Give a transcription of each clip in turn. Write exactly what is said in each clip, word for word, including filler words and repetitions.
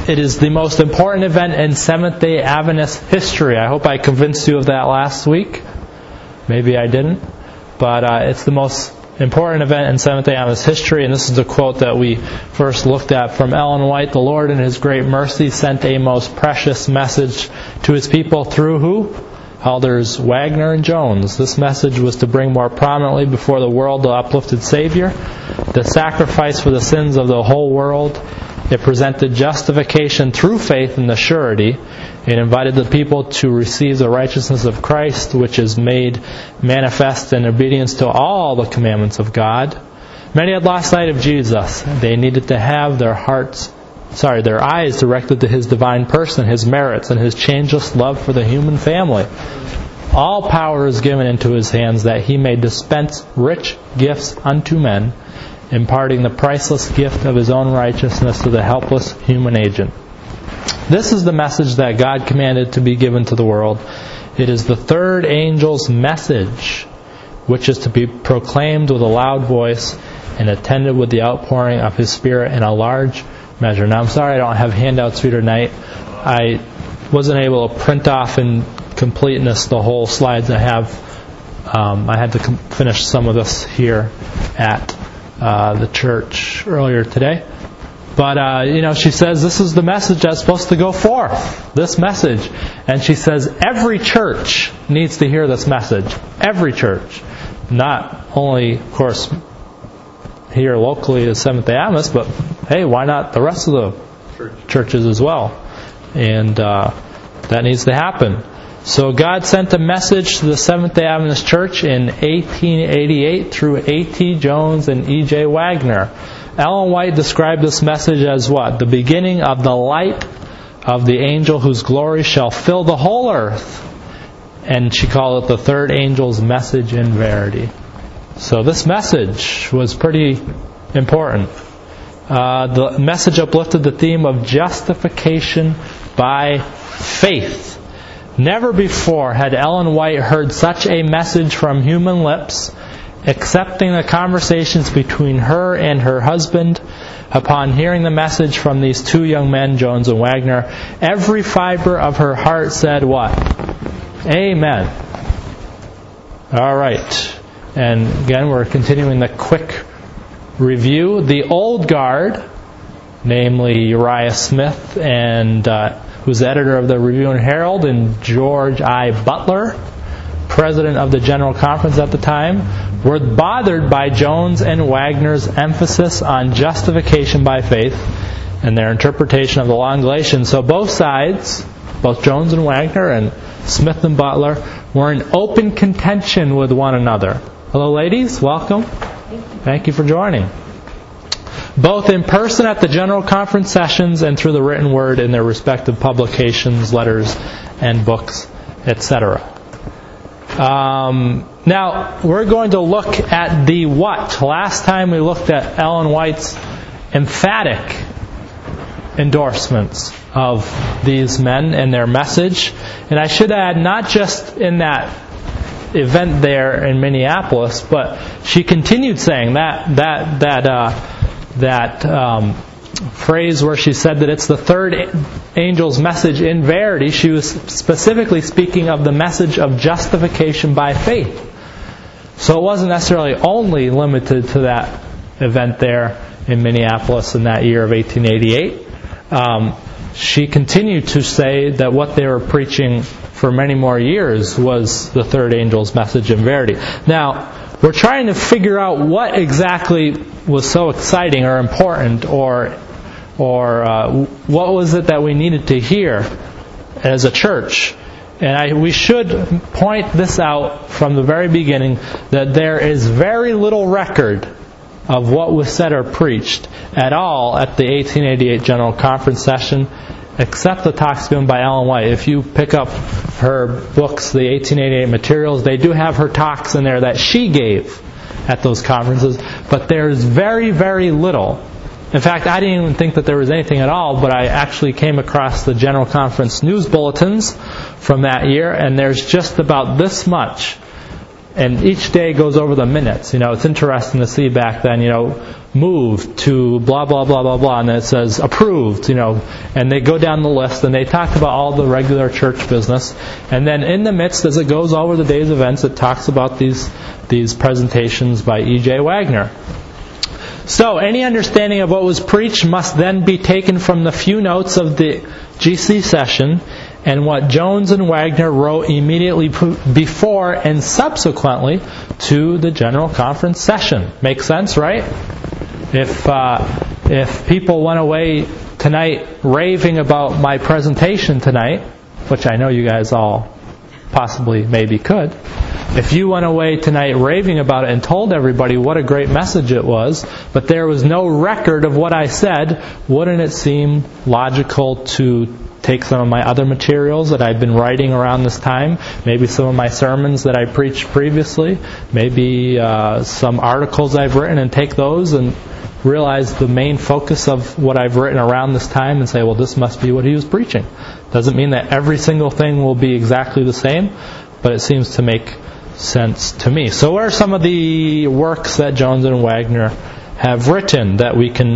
it is the most important event in Seventh-day Adventist history. I hope I convinced you of that last week. Maybe I didn't. But uh, it's the most important event in Seventh-day Adventist history, and this is the quote that we first looked at from Ellen White. The Lord in His great mercy sent a most precious message to His people through who? Elders Wagner and Jones. This message was to bring more prominently before the world the uplifted Savior, the sacrifice for the sins of the whole world. It presented justification through faith in the surety. It invited the people to receive the righteousness of Christ, which is made manifest in obedience to all the commandments of God. Many had lost sight of Jesus. They needed to have their hearts, sorry, their eyes directed to His divine person, His merits, and His changeless love for the human family. All power is given into His hands that He may dispense rich gifts unto men, imparting the priceless gift of His own righteousness to the helpless human agent. This is the message that God commanded to be given to the world. It is the third angel's message, which is to be proclaimed with a loud voice and attended with the outpouring of His Spirit in a large measure. Now, I'm sorry I don't have handouts for you tonight. I wasn't able to print off in completeness the whole slides I have. Um, I had to com- finish some of this here at uh, the church earlier today. But, uh, you know, she says this is the message that's supposed to go forth, this message. And she says every church needs to hear this message. Every church. Not only, of course, here locally as Seventh-day Adventist, but, hey, why not the rest of the Church. churches as well? And uh, that needs to happen. So God sent a message to the Seventh-day Adventist Church in eighteen eighty-eight through A T Jones and E J Wagner. Ellen White described this message as what? The beginning of the light of the angel whose glory shall fill the whole earth. And she called it the third angel's message in verity. So this message was pretty important. Uh, the message uplifted the theme of justification by faith. Never before had Ellen White heard such a message from human lips, accepting the conversations between her and her husband. Upon hearing the message from these two young men, Jones and Wagner, every fiber of her heart said what? Amen. All right. And again, we're continuing the quick review. The old guard, namely Uriah Smith, and uh, who's the editor of the Review and Herald, and George I. Butler, president of the General Conference at the time, were bothered by Jones and Wagner's emphasis on justification by faith and their interpretation of the Law and Galatians. So both sides, both Jones and Wagner and Smith and Butler, were in open contention with one another. Hello, ladies. Welcome. Thank you for joining. Both in person at the General Conference sessions and through the written word in their respective publications, letters, and books, et cetera. Um, now, we're going to look at the what. Last time we looked at Ellen White's emphatic endorsements of these men and their message. And I should add, not just in that event there in Minneapolis, but she continued saying that that that uh, that um, phrase where she said that it's the third angel's message in verity. She was specifically speaking of the message of justification by faith. So it wasn't necessarily only limited to that event there in Minneapolis in that year of eighteen eighty-eight. Um, she continued to say that what they were preaching for many more years was the third angel's message in verity. Now, we're trying to figure out what exactly was so exciting or important, or or uh, what was it that we needed to hear as a church. And I, we should point this out from the very beginning, that there is very little record of what was said or preached at all at the eighteen eighty-eight General Conference session, except the talks given by Ellen White. If you pick up her books, the eighteen eighty-eight materials, they do have her talks in there that she gave at those conferences, but there's very, very little. In fact, I didn't even think that there was anything at all, but I actually came across the General Conference news bulletins from that year, and there's just about this much and each day goes over the minutes. You know, it's interesting to see back then, you know, moved to blah, blah, blah, blah, blah, and then it says approved, you know, and they go down the list and they talk about all the regular church business. And then in the midst, as it goes over the day's events, it talks about these these presentations by E J Wagner. So, any understanding of what was preached must then be taken from the few notes of the G C session and what Jones and Wagner wrote immediately before and subsequently to the General Conference session. Makes sense, right? If uh, if people went away tonight raving about my presentation tonight, which I know you guys all possibly maybe could, if you went away tonight raving about it and told everybody what a great message it was, but there was no record of what I said, wouldn't it seem logical to take some of my other materials that I've been writing around this time, maybe some of my sermons that I preached previously, maybe uh, some articles I've written, and take those and realize the main focus of what I've written around this time and say, well, this must be what he was preaching. Doesn't mean that every single thing will be exactly the same, but it seems to make sense to me. So what are some of the works that Jones and Wagner have written that we can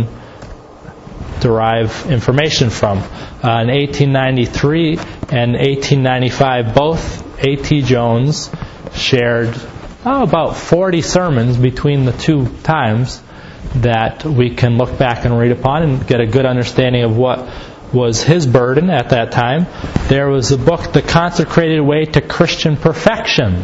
derive information from? Uh, in eighteen ninety-three and eighteen ninety-five, both A T Jones shared oh, about forty sermons between the two times that we can look back and read upon and get a good understanding of what was his burden at that time. There was a book, The Consecrated Way to Christian Perfection.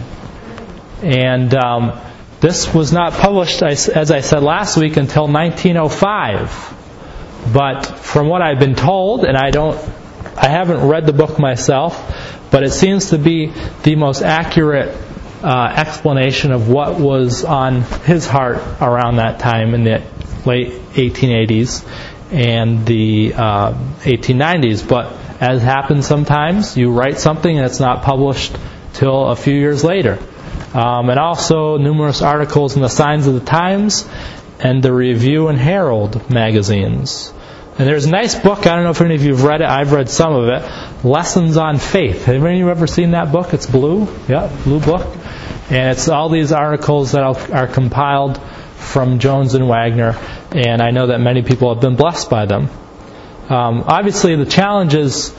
And um, this was not published, as I said last week, until nineteen oh five. But from what I've been told, and I don't, I haven't read the book myself, but it seems to be the most accurate uh, explanation of what was on his heart around that time in the late eighteen eighties and the uh, eighteen nineties. But as happens sometimes, you write something and it's not published till a few years later. Um, and also numerous articles in the Signs of the Times and the Review and Herald magazines. And there's a nice book, I don't know if any of you have read it, I've read some of it, Lessons on Faith. Have any of you ever seen that book? It's blue, yeah, blue book. And it's all these articles that are compiled from Jones and Wagner, and I know that many people have been blessed by them. Um, obviously the challenge is,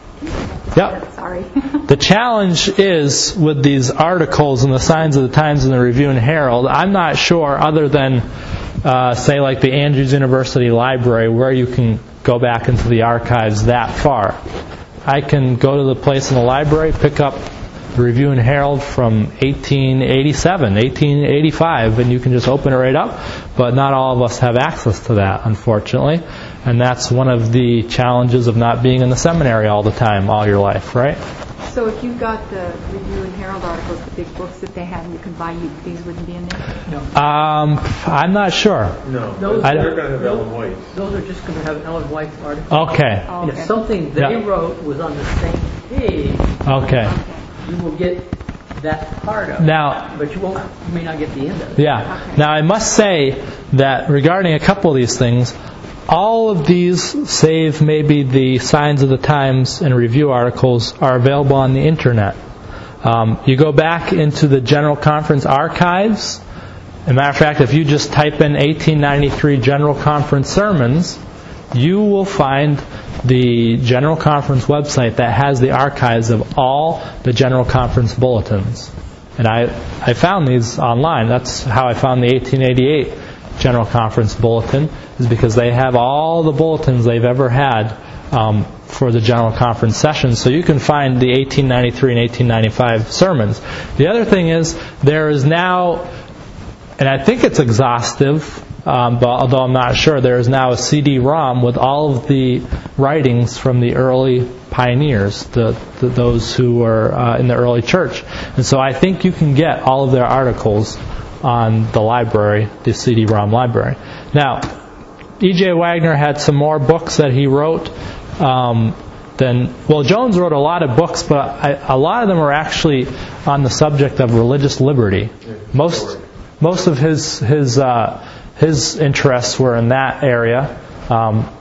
yeah, Sorry. the challenge is with these articles in the Signs of the Times and the Review and Herald, I'm not sure other than Uh, say like the Andrews University Library, where you can go back into the archives that far. I can go to the place in the library, pick up the Review and Herald from eighteen eighty-seven, eighteen eighty-five, and you can just open it right up. But not all of us have access to that, unfortunately. And that's one of the challenges of not being in the seminary all the time, all your life, right? So if you got the Review and Herald articles, the big books that they had, and you could buy, you these wouldn't be in there? No. Um, I'm not sure. No. Those I are don't- going to have Ellen White. Those are just going to have Ellen White articles. Okay. Oh, And okay. if something they Yeah. wrote was on the same page, Okay. you will get that part of it. Now, But you won't. You may not get the end of it. yeah. Okay. Now I must say that regarding a couple of these things, all of these, save maybe the Signs of the Times and Review articles, are available on the internet. Um, you go back into the General Conference archives. As a matter of fact, if you just type in eighteen ninety-three General Conference sermons, you will find the General Conference website that has the archives of all the General Conference bulletins. And I, I found these online. That's how I found the eighteen eighty-eight General Conference bulletin, is because they have all the bulletins they've ever had um, for the General Conference sessions. So you can find the eighteen ninety-three and eighteen ninety-five sermons. The other thing is, there is now, and I think it's exhaustive, um, but although I'm not sure, there is now a C D ROM with all of the writings from the early pioneers, the, the those who were uh, in the early church. And so I think you can get all of their articles on the library, the C D ROM library. Now, E J Wagner had some more books that he wrote. Um, then, well, Jones wrote a lot of books, but I, a lot of them are actually on the subject of religious liberty. Most, most of his his uh, his interests were in that area. Um,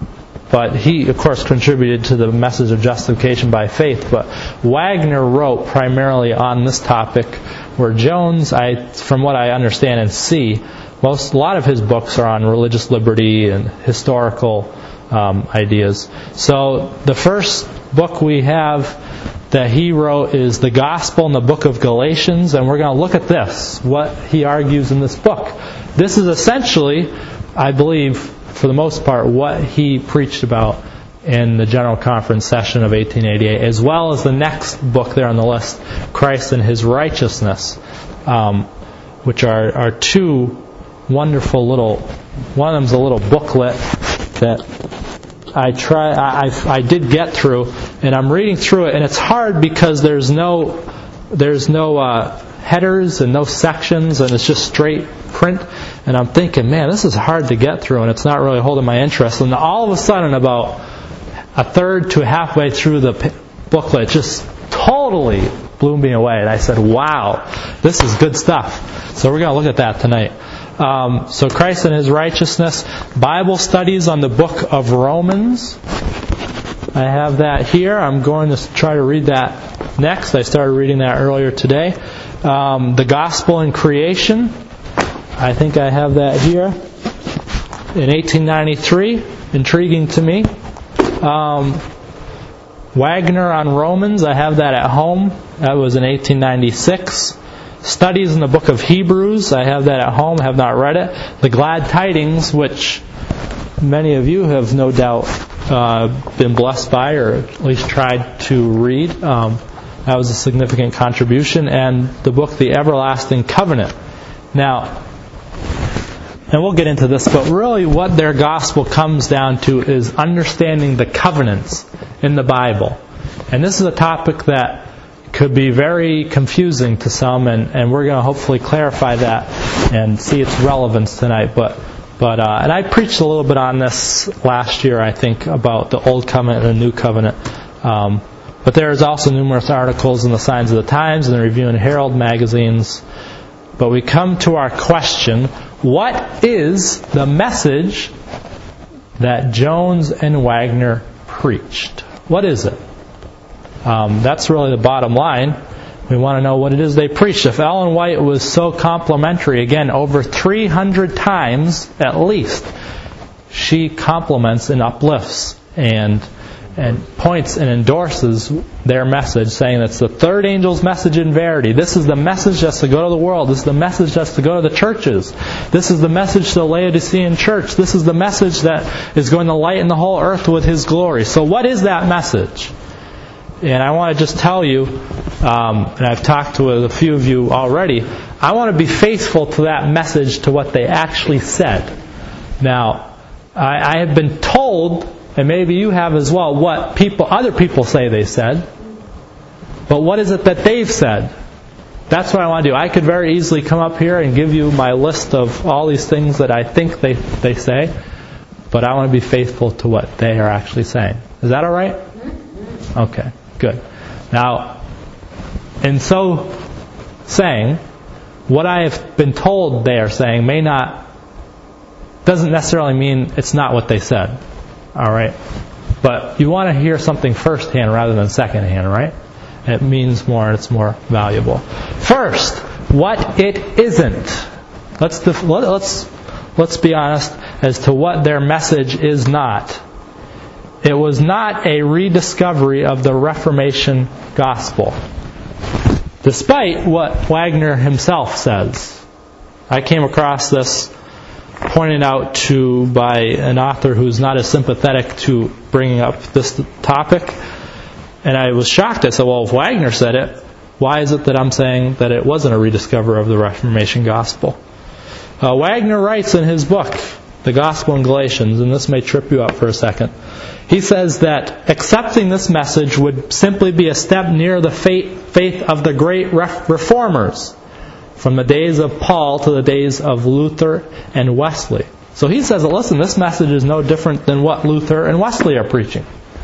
but he, of course, contributed to the message of justification by faith. But Wagner wrote primarily on this topic, where Jones, I, from what I understand and see, most a lot of his books are on religious liberty and historical um, ideas. So the first book we have that he wrote is the Gospel in the book of Galatians, and we're going to look at this, what he argues in this book. This is essentially, I believe, for the most part, what he preached about in the General Conference session of eighteen eighty-eight, as well as the next book there on the list, Christ and His Righteousness, um, which are, are two wonderful little, one of them's a little booklet that I try, I, I, I did get through, and I'm reading through it, and it's hard because there's no, there's no uh, headers and no sections, and it's just straight print, and I'm thinking, man, this is hard to get through, and it's not really holding my interest. And all of a sudden, about a third to halfway through the p- booklet, just totally blew me away, and I said, wow, this is good stuff. So we're going to look at that tonight. Um, so Christ and His Righteousness, Bible studies on the book of Romans. I have that here. I'm going to try to read that next. I started reading that earlier today. Um, the Gospel in Creation. I think I have that here. In eighteen ninety-three. Intriguing to me. Um, Wagner on Romans. I have that at home. That was in eighteen ninety-six. Studies in the book of Hebrews. I have that at home. Have not read it. The Glad Tidings, which many of you have no doubt uh, been blessed by, or at least tried to read. Um, that was a significant contribution. And the book, The Everlasting Covenant. Now, and we'll get into this, but really what their gospel comes down to is understanding the covenants in the Bible. And this is a topic that could be very confusing to some, and, and we're going to hopefully clarify that and see its relevance tonight. But but uh, and I preached a little bit on this last year, I think, about the Old Covenant and the New Covenant. Um, but there is also numerous articles in the Signs of the Times and the Review and Herald magazines. But we come to our question: what is the message that Jones and Wagner preached? What is it? Um, that's really the bottom line. We want to know what it is they preached. If Ellen White was so complimentary, again, over three hundred times at least, she compliments and uplifts and and points and endorses their message, saying it's the third angel's message in verity. This is the message that's to go to the world. This is the message that's to go to the churches. This is the message to the Laodicean church. This is the message that is going to lighten the whole earth with His glory. So what is that message? And I want to just tell you, um, and I've talked to a few of you already, I want to be faithful to that message, to what they actually said. Now, I, I have been told, and maybe you have as well, what people, other people say they said. But what is it that they've said? That's what I want to do. I could very easily come up here and give you my list of all these things that I think they, they say. But I want to be faithful to what they are actually saying. Is that all right? Okay. Good. Now, in so saying, what I have been told they are saying may not, doesn't necessarily mean it's not what they said. All right? But you want to hear something firsthand rather than secondhand, right? It means more and it's more valuable. First, what it isn't. Let's def- let's let's be honest as to what their message is not. It was not a rediscovery of the Reformation gospel, despite what Wagner himself says. I came across this pointed out to by an author who's not as sympathetic to bringing up this topic, and I was shocked. I said, well, if Wagner said it, why is it that I'm saying that it wasn't a rediscovery of the Reformation gospel? Uh, Wagner writes in his book, The Gospel in Galatians, and this may trip you up for a second. He says that accepting this message would simply be a step near the faith of the great reformers, from the days of Paul to the days of Luther and Wesley. So he says, listen, this message is no different than what Luther and Wesley are preaching.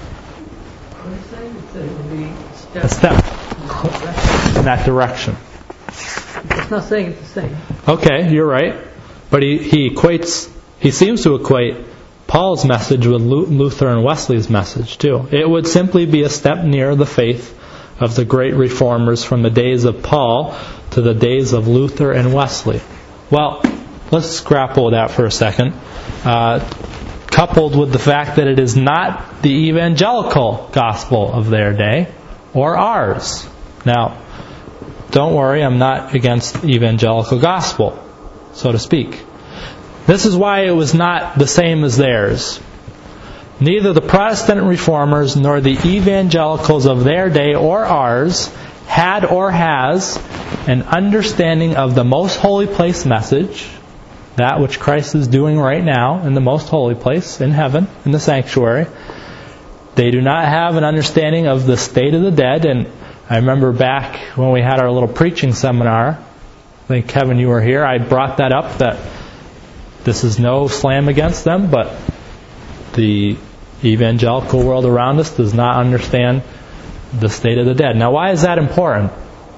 A step in that direction. It's not saying it's the same. Okay, you're right. But he, he equates, he seems to equate Paul's message with Luther and Wesley's message too. It would simply be a step nearer the faith of the great reformers from the days of Paul to the days of Luther and Wesley. Well, let's grapple with that for a second. Uh, coupled with the fact that it is not the evangelical gospel of their day or ours. Now, don't worry, I'm not against evangelical gospel, so to speak. This is why it was not the same as theirs. Neither the Protestant reformers nor the evangelicals of their day or ours had or has an understanding of the most holy place message, that which Christ is doing right now in the most holy place, in heaven, in the sanctuary. They do not have an understanding of the state of the dead. And I remember back when we had our little preaching seminar, I think, Kevin, you were here, I brought that up, that this is no slam against them, but the evangelical world around us does not understand the state of the dead. Now, why is that important?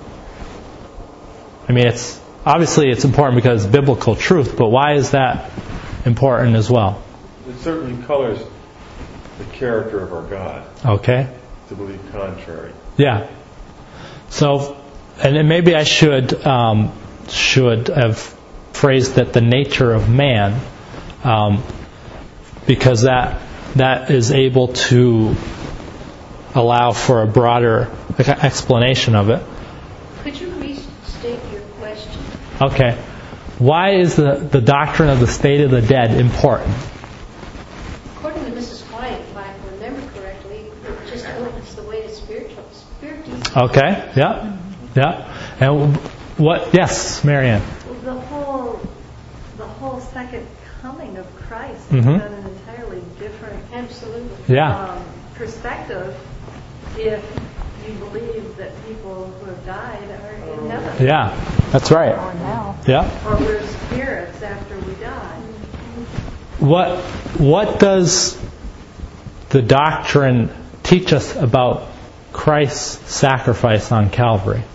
I mean, it's obviously it's important because it's biblical truth, but why is that important as well? It certainly colors the character of our God. Okay. To believe contrary. Yeah. So, and then maybe I should um, should have phrased that the nature of man, um, because that that is able to allow for a broader explanation of it. Could you restate your question? Okay. Why is the, the doctrine of the state of the dead important? According to Missus White, if I remember correctly, it just opens the way to spiritual spiritual. Okay. Yeah. Yeah. And what? Yes, Marianne. The whole, the whole second coming of Christ Mm-hmm. is on an entirely different Absolutely. Yeah. um, perspective if you believe that people who have died are in heaven. Yeah. That's right. Or now. Yeah. Or we're spirits after we die. What what does the doctrine teach us about Christ's sacrifice on Calvary?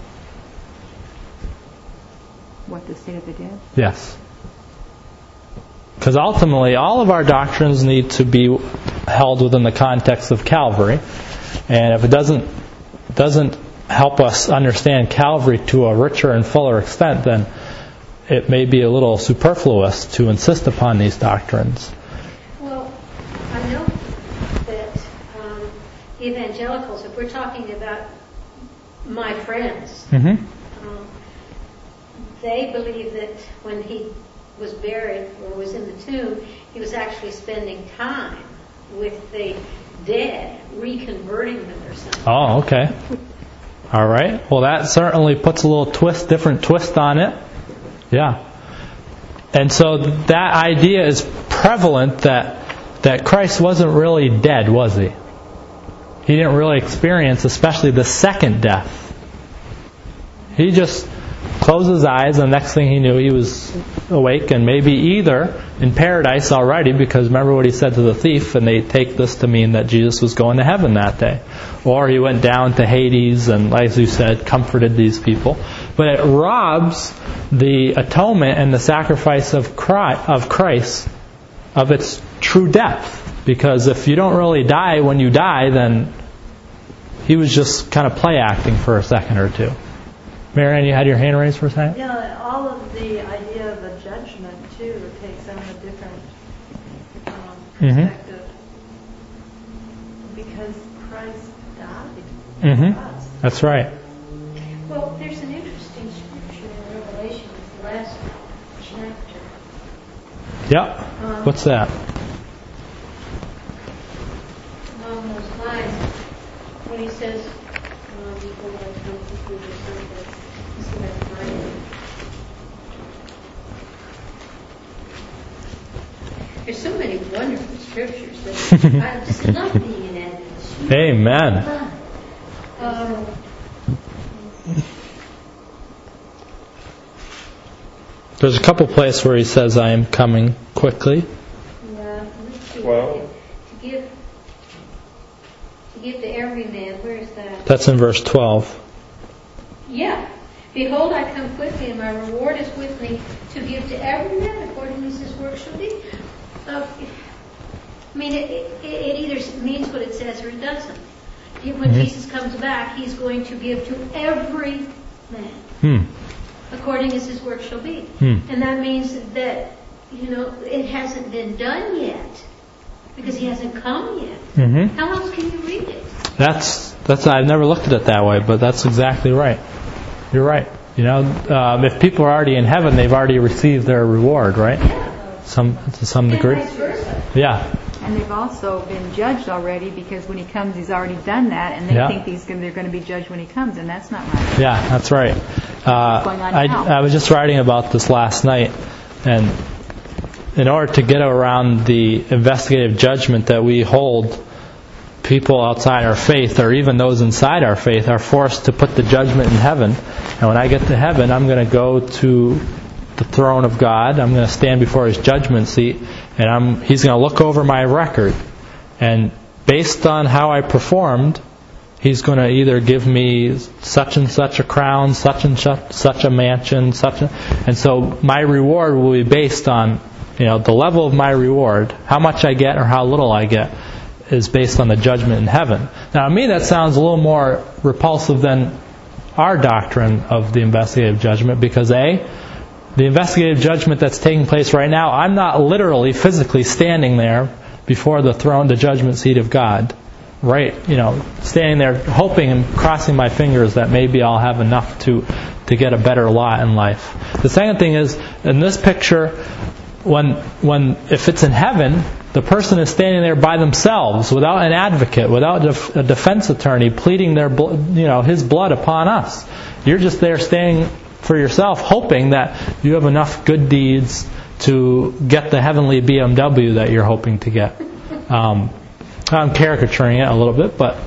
What, the state of the dead? Yes. Because ultimately, all of our doctrines need to be held within the context of Calvary. And if it doesn't doesn't help us understand Calvary to a richer and fuller extent, then it may be a little superfluous to insist upon these doctrines. Well, I know that um, evangelicals, if we're talking about my friends, Mm-hmm. um, they believe that when he was buried or was in the tomb, he was actually spending time with the dead, reconverting them or something. Oh, okay. All right. Well, that certainly puts a little twist, different twist on it. Yeah. And so that idea is prevalent that that Christ wasn't really dead, was he? He didn't really experience, especially the second death. He just closed his eyes, and the next thing he knew, he was awake, and maybe either in paradise already, because remember what he said to the thief, and they take this to mean that Jesus was going to heaven that day. Or he went down to Hades and, as you said, comforted these people. But it robs the atonement and the sacrifice of Christ of its true depth. Because if you don't really die when you die, then he was just kind of play acting for a second or two. Marianne, you had your hand raised for a second? Yeah, all of the idea of a judgment, too, takes on a different um, perspective. Mm-hmm. Because Christ died Mm-hmm. for us. That's right. Well, there's an interesting scripture in Revelation, the last chapter. Yep. Um, What's that? Along those lines, when he says, uh, before I come to you, this is that time. There's so many wonderful scriptures that I just love being in Advent. Amen. Um, There's a couple places where he says, I am coming quickly. yeah, let's see. Well- to give to give to every man. Where is that? That's in verse twelve. Yeah. Behold, I come quickly, and my reward is with me to give to every man according as his work shall be. So, mean, it, it, it either means what it says or it doesn't. When Mm-hmm. Jesus comes back, He's going to give to every man, Hmm. according as his work shall be. Hmm. And that means that, you know, it hasn't been done yet, because He hasn't come yet. Mm-hmm. How else can you read it? That's that's. I've never looked at it that way, but that's exactly right. You're right. You know, um, if people are already in heaven, they've already received their reward, right? Yeah. Some to some And degree. vice versa. Yeah. And they've also been judged already, because when He comes, He's already done that, and they Yeah. think he's gonna, they're going to be judged when He comes, and that's not right. Yeah, that's right. Uh, going on I, now? I was just writing about this last night, and in order to get around the investigative judgment that we hold, people outside our faith, or even those inside our faith, are forced to put the judgment in heaven. And when I get to heaven, I'm going to go to the throne of God. I'm going to stand before His judgment seat, and I'm, He's going to look over my record. And based on how I performed, He's going to either give me such and such a crown, such and such, such a mansion, such a, and so my reward will be based on, you know, the level of my reward. How much I get or how little I get is based on the judgment in heaven. Now, to me, that sounds a little more repulsive than our doctrine of the investigative judgment, because A, the investigative judgment that's taking place right now, I'm not literally, physically standing there before the throne, the judgment seat of God. Right, you know, standing there hoping and crossing my fingers that maybe I'll have enough to to get a better lot in life. The second thing is, in this picture, when when if it's in heaven, the person is standing there by themselves, without an advocate, without a defense attorney pleading their you know his blood upon us. You're just there standing for yourself, hoping that you have enough good deeds to get the heavenly B M W that you're hoping to get. Um, I'm caricaturing it a little bit, but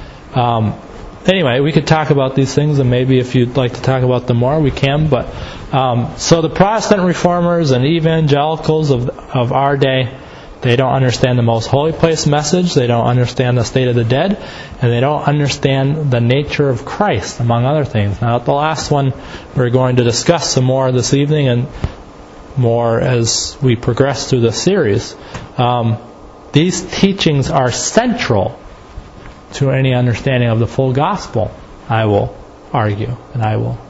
um, anyway, we could talk about these things, and maybe if you'd like to talk about them more, we can. But um, so the Protestant reformers and evangelicals of of our day, they don't understand the most holy place message, they don't understand the state of the dead, and they don't understand the nature of Christ, among other things. Now, the last one we're going to discuss some more this evening, and more as we progress through the series. Um, These teachings are central to any understanding of the full gospel, I will argue. And I will,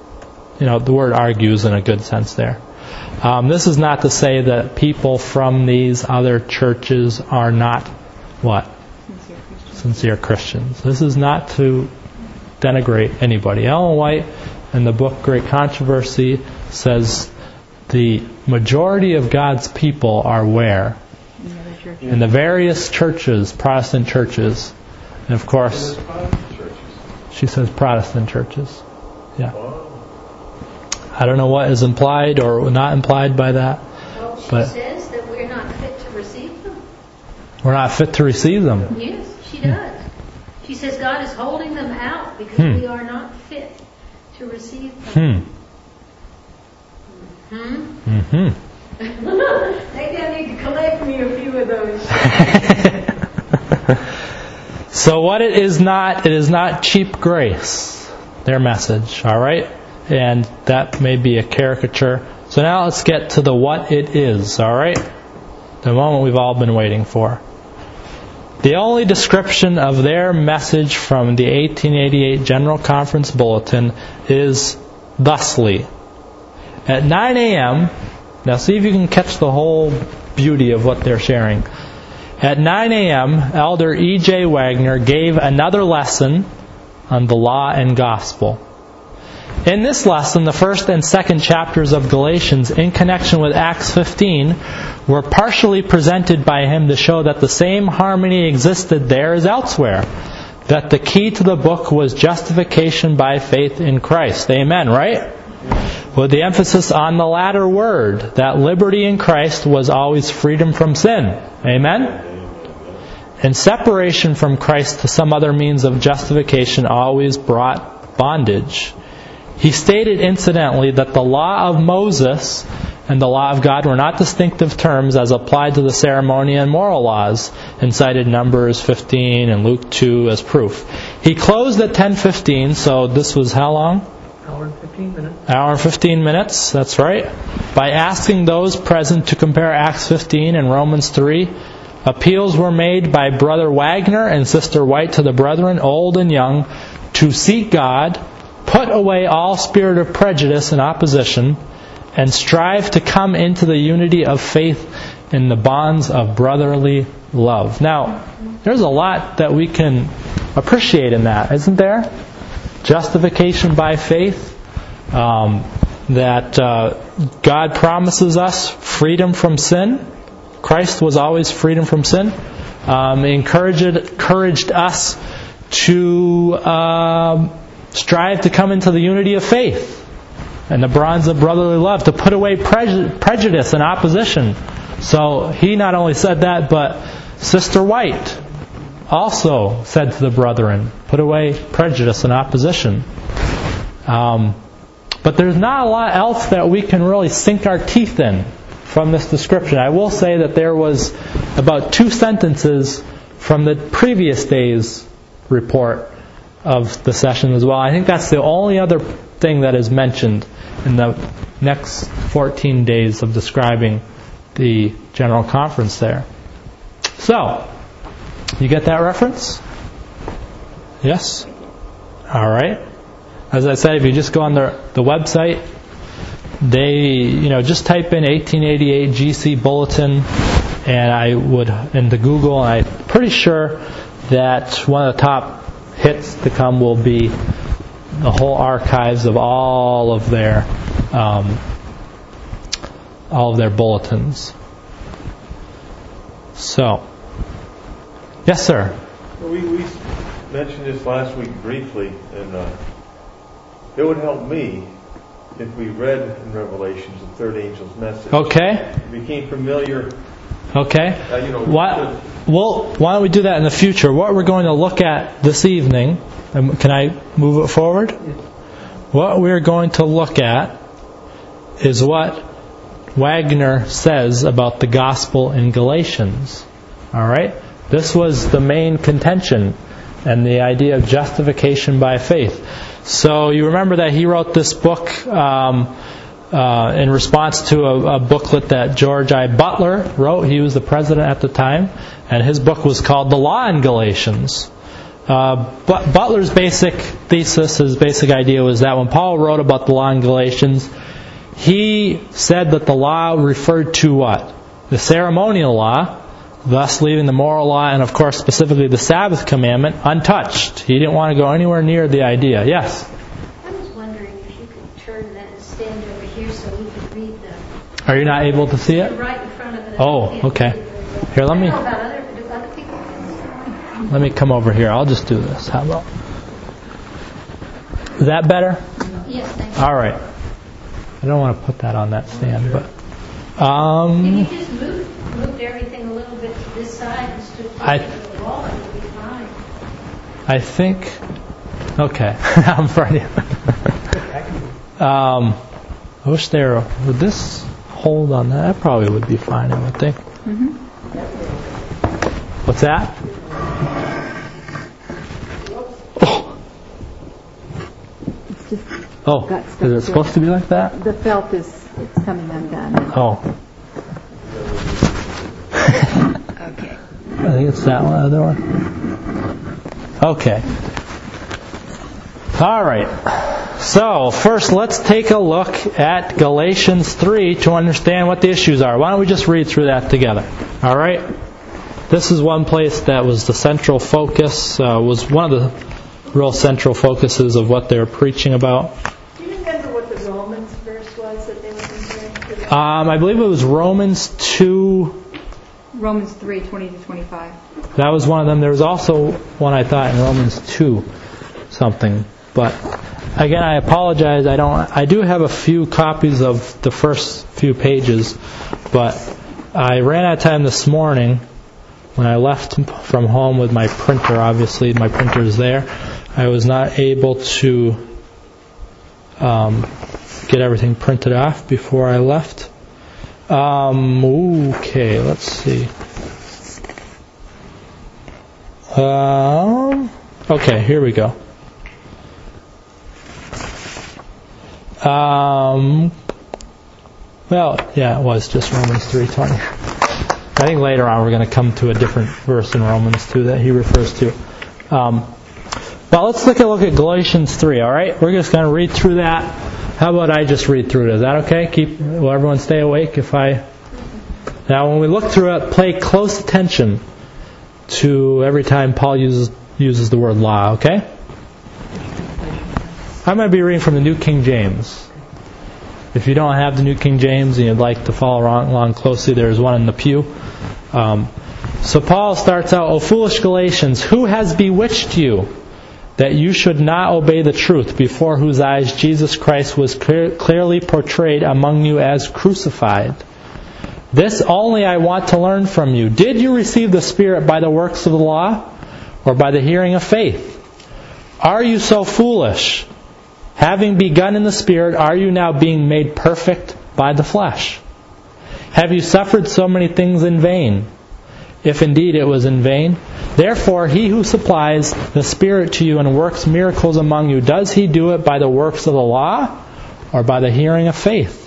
you know, the word argue is in a good sense there. Um, this is not to say that people from these other churches are not, what? Sincere Christians. Sincere Christians. This is not to denigrate anybody. Ellen White, in the book Great Controversy, says the majority of God's people are where? In the various churches, Protestant churches, and of course, she says Protestant churches. Yeah. I don't know what is implied or not implied by that. Well, she but says that we're not fit to receive them. We're not fit to receive them. Yes, she does. She says God is holding them out because Hmm. we are not fit to receive them. Hmm. Hmm? Mm-hmm. Maybe I need to collect me a few of those. So what it is not, it is not cheap grace, their message, all right? And that may be a caricature. So now let's get to the what it is, all right? The moment we've all been waiting for. The only description of their message from the eighteen eighty-eight General Conference Bulletin is thusly. At nine a.m., now see if you can catch the whole beauty of what they're sharing. At nine a.m., Elder E J Wagner gave another lesson on the law and gospel. In this lesson, the first and second chapters of Galatians, in connection with Acts fifteen, were partially presented by him to show that the same harmony existed there as elsewhere, that the key to the book was justification by faith in Christ. Amen, right? With the emphasis on the latter word, that liberty in Christ was always freedom from sin. Amen? And separation from Christ to some other means of justification always brought bondage. He stated incidentally that the law of Moses and the law of God were not distinctive terms as applied to the ceremonial and moral laws, and cited Numbers fifteen and Luke two as proof. He closed at ten fifteen, so this was how long? Hour and fifteen minutes. Hour and fifteen minutes, that's right. By asking those present to compare Acts fifteen and Romans three Appeals were made by Brother Wagner and Sister White to the brethren, old and young, to seek God, put away all spirit of prejudice and opposition, and strive to come into the unity of faith in the bonds of brotherly love. Now, there's a lot that we can appreciate in that, isn't there? Justification by faith, um, that uh, God promises us freedom from sin. Christ was always freedom from sin. Um, he encouraged, encouraged us to um, strive to come into the unity of faith and the bonds of brotherly love, to put away preju- prejudice and opposition. So he not only said that, but Sister White also said to the brethren, put away prejudice and opposition. Um, but there's not a lot else that we can really sink our teeth in from this description. I will say that there was about two sentences from the previous day's report of the session as well. I think that's the only other thing that is mentioned in the next fourteen days of describing the General Conference there. So, you get that reference? Yes? All right. As I said, if you just go on the, the website, they, you know, just type in eighteen eighty-eight G C Bulletin, and I would into Google, and I'm pretty sure that one of the top hits to come will be the whole archives of all of their um, all of their bulletins. So, yes, sir. Well, we, we mentioned this last week briefly, and uh, it would help me if we read in Revelations the third angel's message. Okay. It became familiar. Okay. Uh, you know, what? Well, why don't we do that in the future? What we're going to look at this evening, um, can I move it forward? What we're going to look at is what Wagner says about the gospel in Galatians. All right? This was the main contention and the idea of justification by faith. So you remember that he wrote this book um, uh, in response to a, a booklet that George I. Butler wrote. He was the president at the time, and his book was called The Law in Galatians. Uh, but Butler's basic thesis, his basic idea was that when Paul wrote about the law in Galatians, he said that the law referred to what? The ceremonial law, thus leaving the moral law and, of course, specifically the Sabbath commandment untouched. He didn't want to go anywhere near the idea. Yes? I was wondering if you could turn that and stand over here so we could read them. Are you not able to see it? Right in front of it. Oh, okay. Here, let me... I don't know about other, do other people can see? Let me come over here. I'll just do this. How about? Is that better? Yes, thank you. All right. I don't want to put that on that stand, but... Um, If you just moved, moved everything a little bit to this side and stood I- closer to the wall, it would be fine. I think... Okay. I'm ready. um, I wish they were... Would this hold on that? That probably would be fine, I would think. Mm-hmm. What's that? Oh. It's just Oh, got is stuck it to supposed to be like that? the felt is it's coming undone. Oh. Okay. I think it's that one, other one. Okay. All right. So, first let's take a look at Galatians three to understand what the issues are. Why don't we just read through that together? All right? This is one place that was the central focus, uh, was one of the real central focuses of what they were preaching about. Do you remember what the Romans verse was that they were comparing to? Um, I believe it was Romans two. Romans three, twenty to twenty-five. That was one of them. There was also one I thought in Romans two something. But again, I apologize. I don't. I do have a few copies of the first few pages, but I ran out of time this morning when I left from home with my printer. Obviously, my printer is there. I was not able to um, get everything printed off before I left. Um, okay, let's see. Um, okay, here we go. Um, well, yeah, it was just Romans three twenty. I think later on we're going to come to a different verse in Romans two that he refers to. Um, but let's take a look at Galatians three, all right? We're just going to read through that. How about I just read through it? Is that okay? Keep, will everyone stay awake if I... Now, when we look through it, pay close attention to every time Paul uses uses the word law, okay? I'm going to be reading from the New King James. If you don't have the New King James and you'd like to follow along closely, there's one in the pew. Um, so Paul starts out, O foolish Galatians, who has bewitched you that you should not obey the truth, before whose eyes Jesus Christ was clear, clearly portrayed among you as crucified? This only I want to learn from you. Did you receive the Spirit by the works of the law, or by the hearing of faith? Are you so foolish? Having begun in the Spirit, are you now being made perfect by the flesh? Have you suffered so many things in vain? If indeed it was in vain. Therefore, he who supplies the Spirit to you and works miracles among you, does he do it by the works of the law, or by the hearing of faith?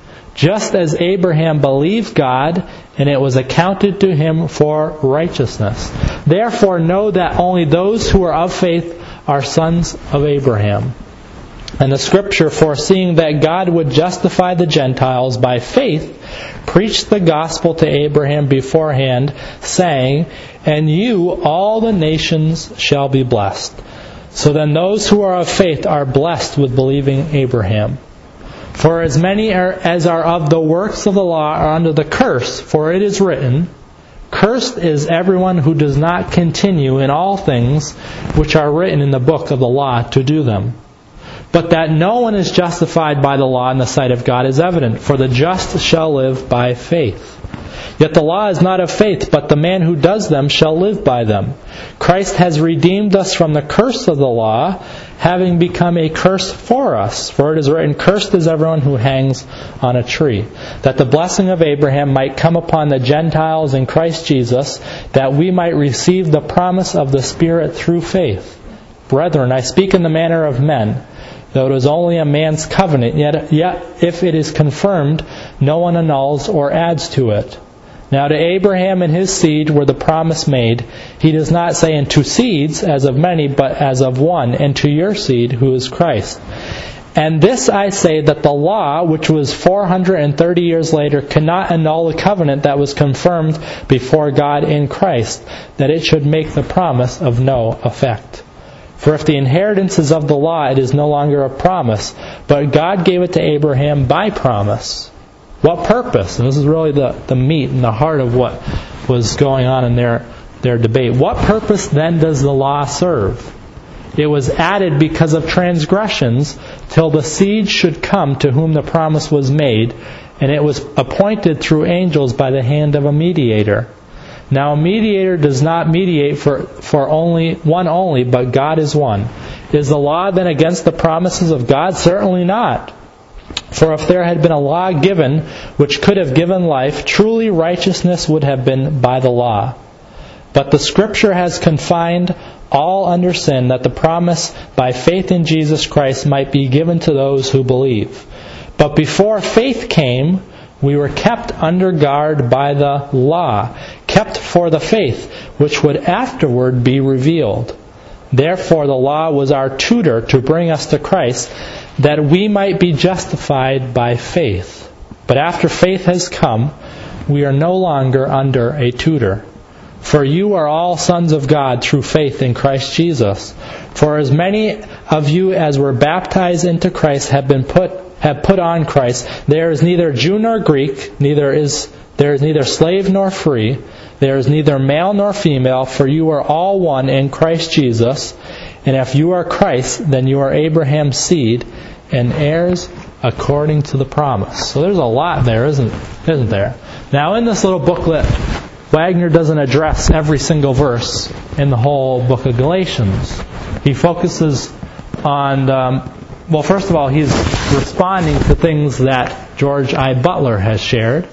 Just as Abraham believed God, and it was accounted to him for righteousness. Therefore know that only those who are of faith are sons of Abraham. And the Scripture, foreseeing that God would justify the Gentiles by faith, preached the gospel to Abraham beforehand, saying, And you, all the nations, shall be blessed. So then those who are of faith are blessed with believing Abraham. For as many are, as are of the works of the law are under the curse, for it is written, Cursed is everyone who does not continue in all things which are written in the book of the law to do them. But that no one is justified by the law in the sight of God is evident, for the just shall live by faith. Yet the law is not of faith, but the man who does them shall live by them. Christ has redeemed us from the curse of the law, having become a curse for us. For it is written, Cursed is everyone who hangs on a tree, that the blessing of Abraham might come upon the Gentiles in Christ Jesus, that we might receive the promise of the Spirit through faith. Brethren, I speak in the manner of men, though it is only a man's covenant, yet, yet if it is confirmed, no one annuls or adds to it. Now to Abraham and his seed were the promise made. He does not say into seeds, as of many, but as of one, and to your seed, who is Christ. And this I say, that the law, which was four hundred thirty years later, cannot annul the covenant that was confirmed before God in Christ, that it should make the promise of no effect. For if the inheritance is of the law, it is no longer a promise, but God gave it to Abraham by promise. What purpose? And this is really the, the meat and the heart of what was going on in their, their debate. What purpose then does the law serve? It was added because of transgressions, till the seed should come to whom the promise was made, and it was appointed through angels by the hand of a mediator. Now a mediator does not mediate for, for only one only, but God is one. Is the law then against the promises of God? Certainly not. For if there had been a law given which could have given life, truly righteousness would have been by the law. But the Scripture has confined all under sin, that the promise by faith in Jesus Christ might be given to those who believe. But before faith came, we were kept under guard by the law, kept for the faith which would afterward be revealed. Therefore the law was our tutor to bring us to Christ, that we might be justified by faith. But after faith has come, we are no longer under a tutor. For you are all sons of God through faith in Christ Jesus. For as many of you as were baptized into Christ have been put have put on Christ. There is neither Jew nor Greek, neither is there is neither slave nor free, there is neither male nor female, for you are all one in Christ Jesus. And if you are Christ, then you are Abraham's seed and heirs according to the promise. So there's a lot there, isn't isn't there? Now in this little booklet, Wagner doesn't address every single verse in the whole book of Galatians. He focuses on, um, well, first of all, he's responding to things that George I. Butler has shared.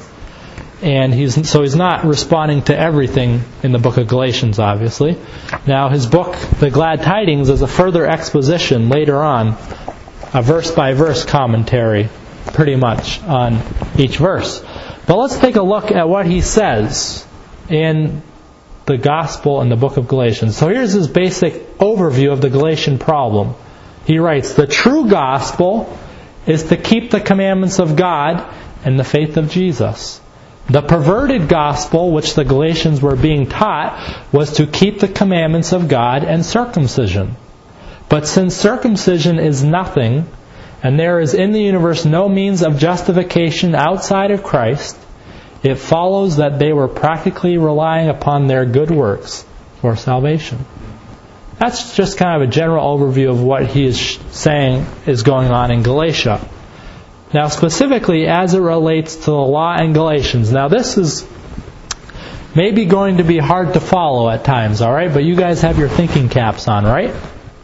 And he's so he's not responding to everything in the book of Galatians, obviously. Now, his book, The Glad Tidings, is a further exposition later on, a verse-by-verse commentary, pretty much, on each verse. But let's take a look at what he says in the gospel in the book of Galatians. So here's his basic overview of the Galatian problem. He writes, the true gospel is to keep the commandments of God and the faith of Jesus. The perverted gospel, which the Galatians were being taught, was to keep the commandments of God and circumcision. But since circumcision is nothing, and there is in the universe no means of justification outside of Christ, it follows that they were practically relying upon their good works for salvation. That's just kind of a general overview of what he is saying is going on in Galatia. Now, specifically as it relates to the law in Galatians. Now, this is maybe going to be hard to follow at times, all right? But you guys have your thinking caps on, right?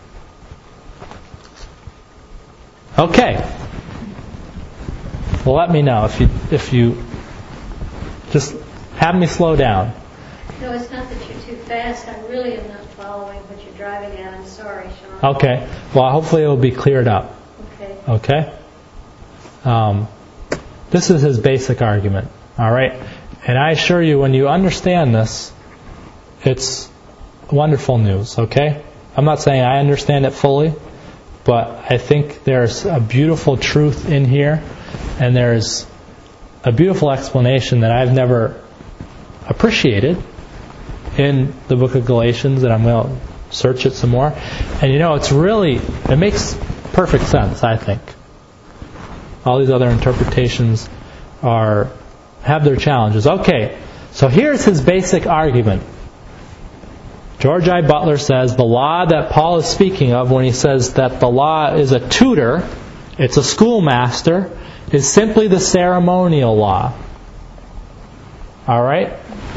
Okay. Well, let me know if you if you just have me slow down. No, it's not that you're too fast. I really am not following what you're driving at. I'm sorry, Sean. Okay. Well, hopefully it will be cleared up. Okay. Okay? Um, this is his basic argument. All right? And I assure you, when you understand this, it's wonderful news. Okay? I'm not saying I understand it fully, but I think there's a beautiful truth in here, and there's a beautiful explanation that I've never appreciated in the book of Galatians, and I'm going to search it some more. And you know, it's really, it makes perfect sense, I think. All these other interpretations are have their challenges. Okay, so here's his basic argument. George I. Butler says the law that Paul is speaking of when he says that the law is a tutor, it's a schoolmaster, is simply the ceremonial law. All right?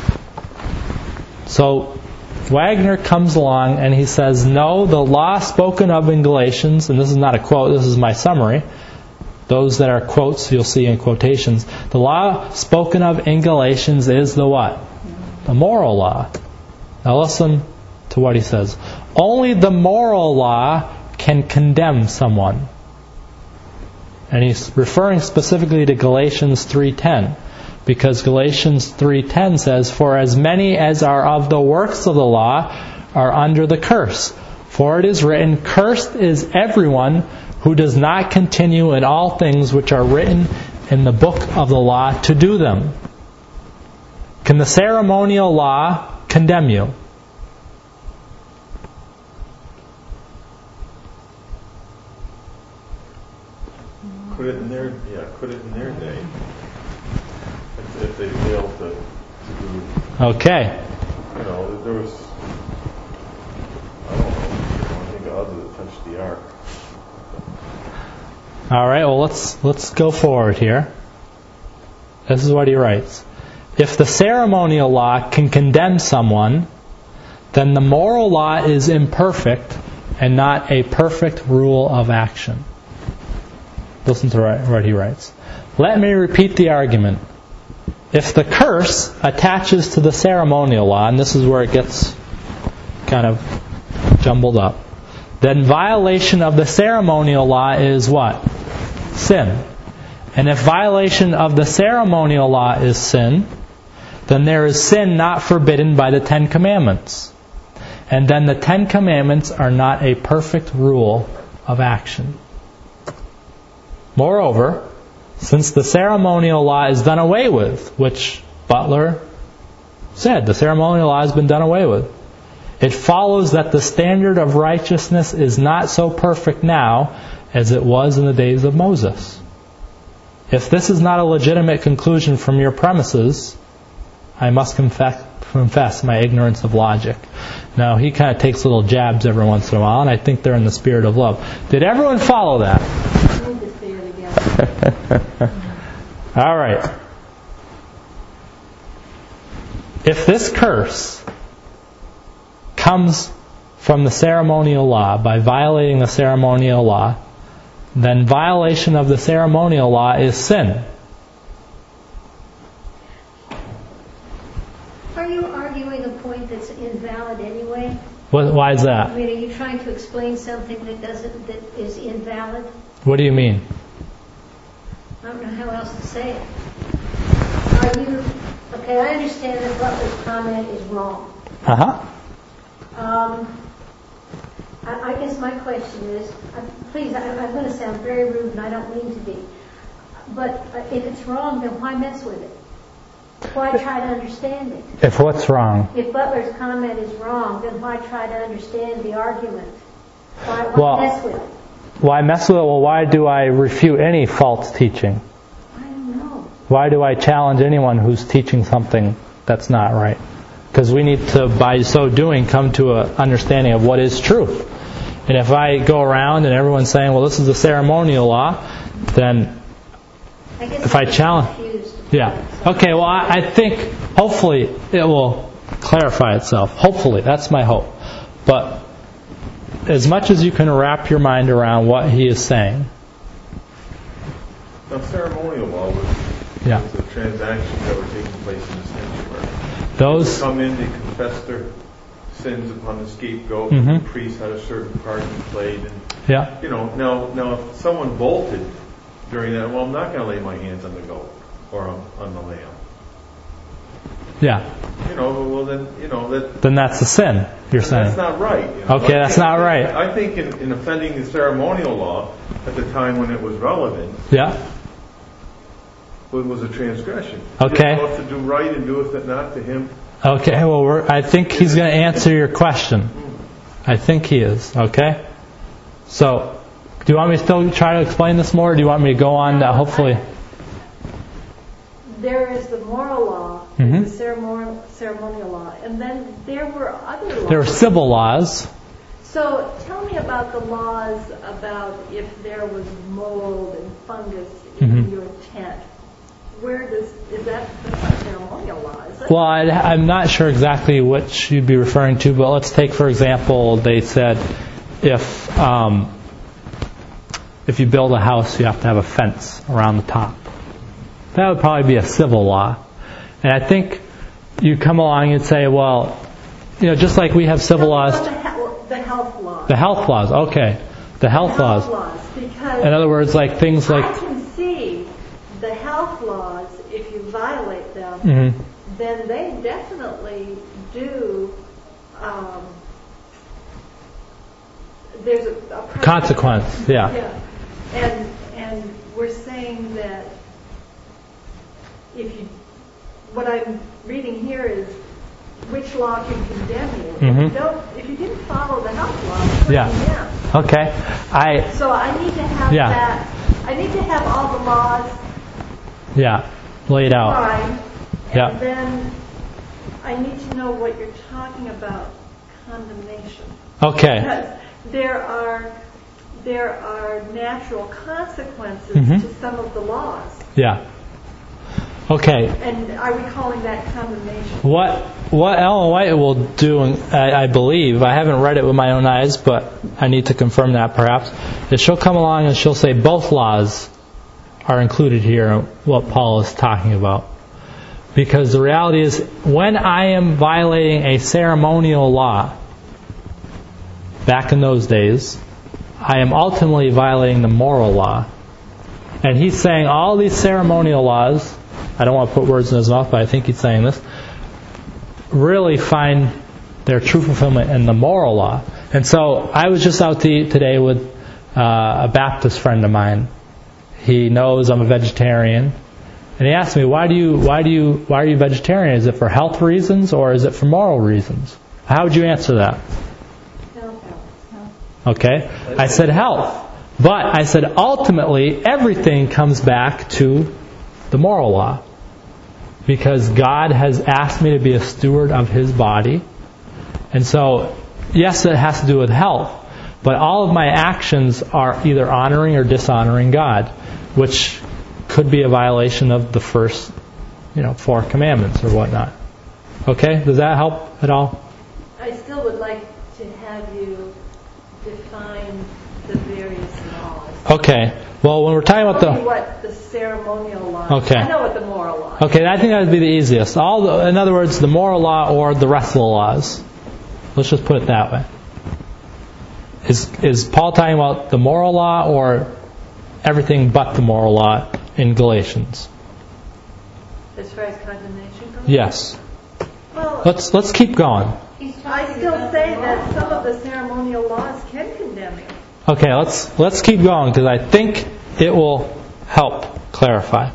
So Wagner comes along and he says, no, the law spoken of in Galatians, and this is not a quote, this is my summary. Those that are quotes you'll see in quotations. The law spoken of in Galatians is the what? The moral law. Now listen to what he says. Only the moral law can condemn someone. And he's referring specifically to Galatians three ten. Because Galatians three ten says, for as many as are of the works of the law are under the curse. For it is written, cursed is everyone who does not continue in all things which are written in the book of the law to do them. Can the ceremonial law condemn you? Could it in their yeah, could it in their day if, if they failed to, to do. Okay. You know, there was. I don't know. I think other that touched the ark. All right. Well, let's let's go forward here. This is what he writes. If the ceremonial law can condemn someone, then the moral law is imperfect and not a perfect rule of action. Listen to what he writes. Let me repeat the argument. If the curse attaches to the ceremonial law, and this is where it gets kind of jumbled up, then violation of the ceremonial law is what? Sin. And if violation of the ceremonial law is sin, then there is sin not forbidden by the Ten Commandments. And then the Ten Commandments are not a perfect rule of action. Moreover, since the ceremonial law is done away with, which Butler said, the ceremonial law has been done away with, it follows that the standard of righteousness is not so perfect now as it was in the days of Moses. If this is not a legitimate conclusion from your premises, I must confess, confess my ignorance of logic. Now, he kind of takes little jabs every once in a while, and I think they're in the spirit of love. Did everyone follow that? All right. If this curse comes from the ceremonial law by violating the ceremonial law, then violation of the ceremonial law is sin. Are you arguing a point that's invalid anyway? What, why is that? I mean, are you trying to explain something that doesn't that is invalid? What do you mean? I don't know how else to say it. are you, okay, I understand that Butler's comment is wrong. Uh-huh. Um, I, I guess my question is, uh, please, I, I'm going to sound very rude and I don't mean to be, but uh, if it's wrong, then why mess with it? Why try to understand it? If what's wrong? If Butler's comment is wrong, then why try to understand the argument? Why, why Well, mess with it? Why mess with it? Well, why do I refute any false teaching? I don't know. Why do I challenge anyone who's teaching something that's not right? Because we need to, by so doing, come to an understanding of what is truth. And if I go around and everyone's saying, well, this is the ceremonial law, then I guess if I I'm challenge... confused. Yeah. Okay, well, I, I think hopefully it will clarify itself. Hopefully. That's my hope. But as much as you can wrap your mind around what he is saying. Now, ceremonial law was, Yeah. was the transactions that were taking place in the sanctuary. Those... Come in, they confess their sins upon the scapegoat. Mm-hmm. The priest had a certain part he played. And, Yeah. you know, now, now if someone bolted during that, well, I'm not going to lay my hands on the goat or on, on the lamb. Yeah. You know, well then, you know, that... Then that's a sin, you're saying. That's not right. You know? Okay, that's not right. I think in, in offending the ceremonial law at the time when it was relevant, Yeah. it was a transgression. Okay. You to do right and doeth it not to him. Okay, well, we're, I think he's going to answer your question. I think he is, okay? So, do you want me to still try to explain this more, or do you want me to go on to hopefully... There is the moral law, Mm-hmm. the ceremonial, ceremonial law, and then there were other laws. There are civil laws. So tell me about the laws about if there was mold and fungus in Mm-hmm. your tent. Where does, is that, that's not ceremonial law, is it? Well, I, I'm not sure exactly which you'd be referring to, but let's take, for example, they said if um, if you build a house, you have to have a fence around the top. That would probably be a civil law. And I think you come along and say, well, you know, just like we have civil Tell me laws. about The, he- the health laws. The health laws, okay. The health The laws. health laws, because In other words, like things I like... can see the health laws, if you violate them, Mhm. then they definitely do, um, there's a, a Consequence, yeah. Yeah, and and we're saying that if you, what I'm reading here is which law can condemn you. Mhm. If you don't, if you didn't follow the health law, you're Yeah. condemned. Okay. I... So I need to have Yeah. that. I need to have all the laws Yeah. Laid out. fine, Yeah. and then I need to know what you're talking about condemnation. Okay. Because there are there are natural consequences Mhm. to some of the laws, Yeah. Okay. and are we calling that condemnation? What what Ellen White will do, I, I believe, I haven't read it with my own eyes, but I need to confirm that perhaps, is she'll come along and she'll say both laws are included here, what Paul is talking about. Because the reality is, when I am violating a ceremonial law, back in those days, I am ultimately violating the moral law. And he's saying all these ceremonial laws, I don't want to put words in his mouth, but I think he's saying this, really find their true fulfillment in the moral law. And so I was just out to eat today with uh, a Baptist friend of mine. He knows I'm a vegetarian, and he asked me, "Why do you, why do you, why are you vegetarian? Is it for health reasons or is it for moral reasons?" How would you answer that? Okay, I said health, but I said ultimately everything comes back to the moral law, because God has asked me to be a steward of His body, and so yes, it has to do with health. But all of my actions are either honoring or dishonoring God, which could be a violation of the first, you know, four commandments or whatnot. Okay? Does that help at all? I still would like to have you define the various laws. Okay. Well, when we're talking about Tell me the... what the ceremonial law. Okay. I know what the moral law. Okay, I think that would be the easiest. All the, in other words, the moral law or the rest of the laws. Let's just put it that way. Is is Paul talking about the moral law or everything but the moral law in Galatians? The As far as condemnation goes? Yes. Well, Let's let's keep going. I still say that some of the ceremonial laws can condemn you. Okay, let's let's keep going because I think it will help clarify.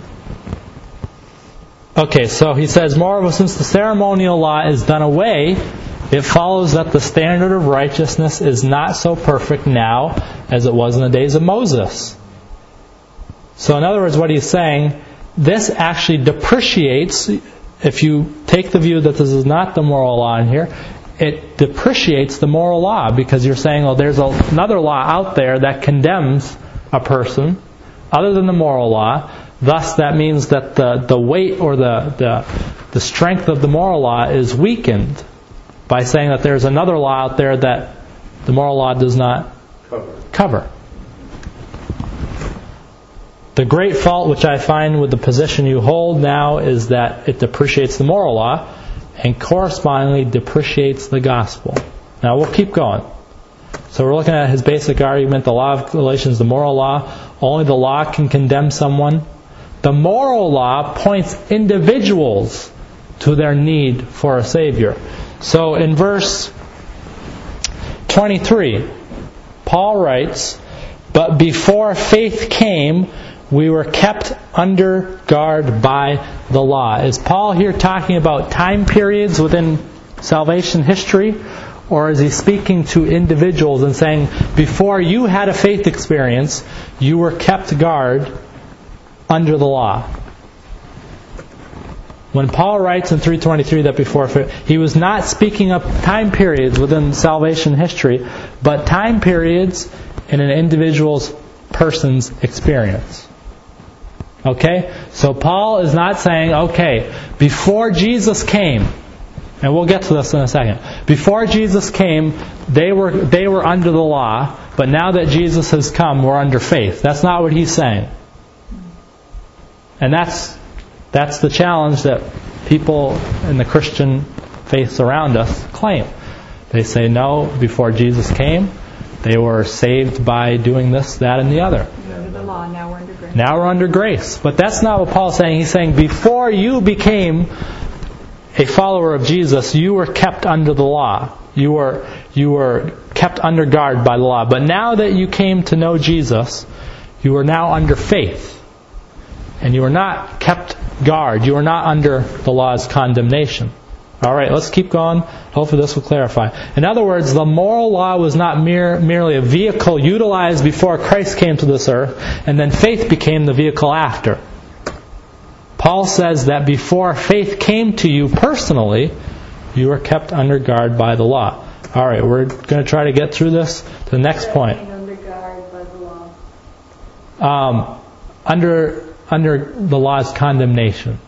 Okay, so he says, moreover, since the ceremonial law is done away, it follows that the standard of righteousness is not so perfect now as it was in the days of Moses. So in other words, what he's saying, this actually depreciates, if you take the view that this is not the moral law in here, it depreciates the moral law because you're saying, well, there's another law out there that condemns a person other than the moral law. Thus, that means that the, the weight or the, the the strength of the moral law is weakened by saying that there's another law out there that the moral law does not cover. cover. The great fault which I find with the position you hold now is that it depreciates the moral law and correspondingly depreciates the gospel. Now we'll keep going. So we're looking at his basic argument, the law of Galatians, the moral law. Only the law can condemn someone. The moral law points individuals to their need for a Savior. So in verse twenty-three, Paul writes, but before faith came, we were kept under guard by the law. Is Paul here talking about time periods within salvation history? Or is he speaking to individuals and saying, before you had a faith experience, you were kept guard under the law? When Paul writes in three twenty-three that before, he was not speaking of time periods within salvation history, but time periods in an individual's person's experience. Okay? So Paul is not saying, okay, before Jesus came, and we'll get to this in a second. Before Jesus came, they were they were under the law, but now that Jesus has come, we're under faith. That's not what he's saying. And that's that's the challenge that people in the Christian faiths around us claim. They say, no, before Jesus came, they were saved by doing this, that, and the other. Under the law, now we're under grace. Now we're under grace. But that's not what Paul's saying. He's saying, before you became a follower of Jesus, you were kept under the law. You were you were kept under guard by the law. But now that you came to know Jesus, you are now under faith. And you are not kept guard. You are not under the law's condemnation. All right, let's keep going. Hopefully this will clarify. In other words, the moral law was not mere, merely a vehicle utilized before Christ came to this earth, and then faith became the vehicle after. Paul says that before faith came to you personally, you were kept under guard by the law. All right, we're going to try to get through this to the next point. Under guard by the law. Um, under under the law's condemnation.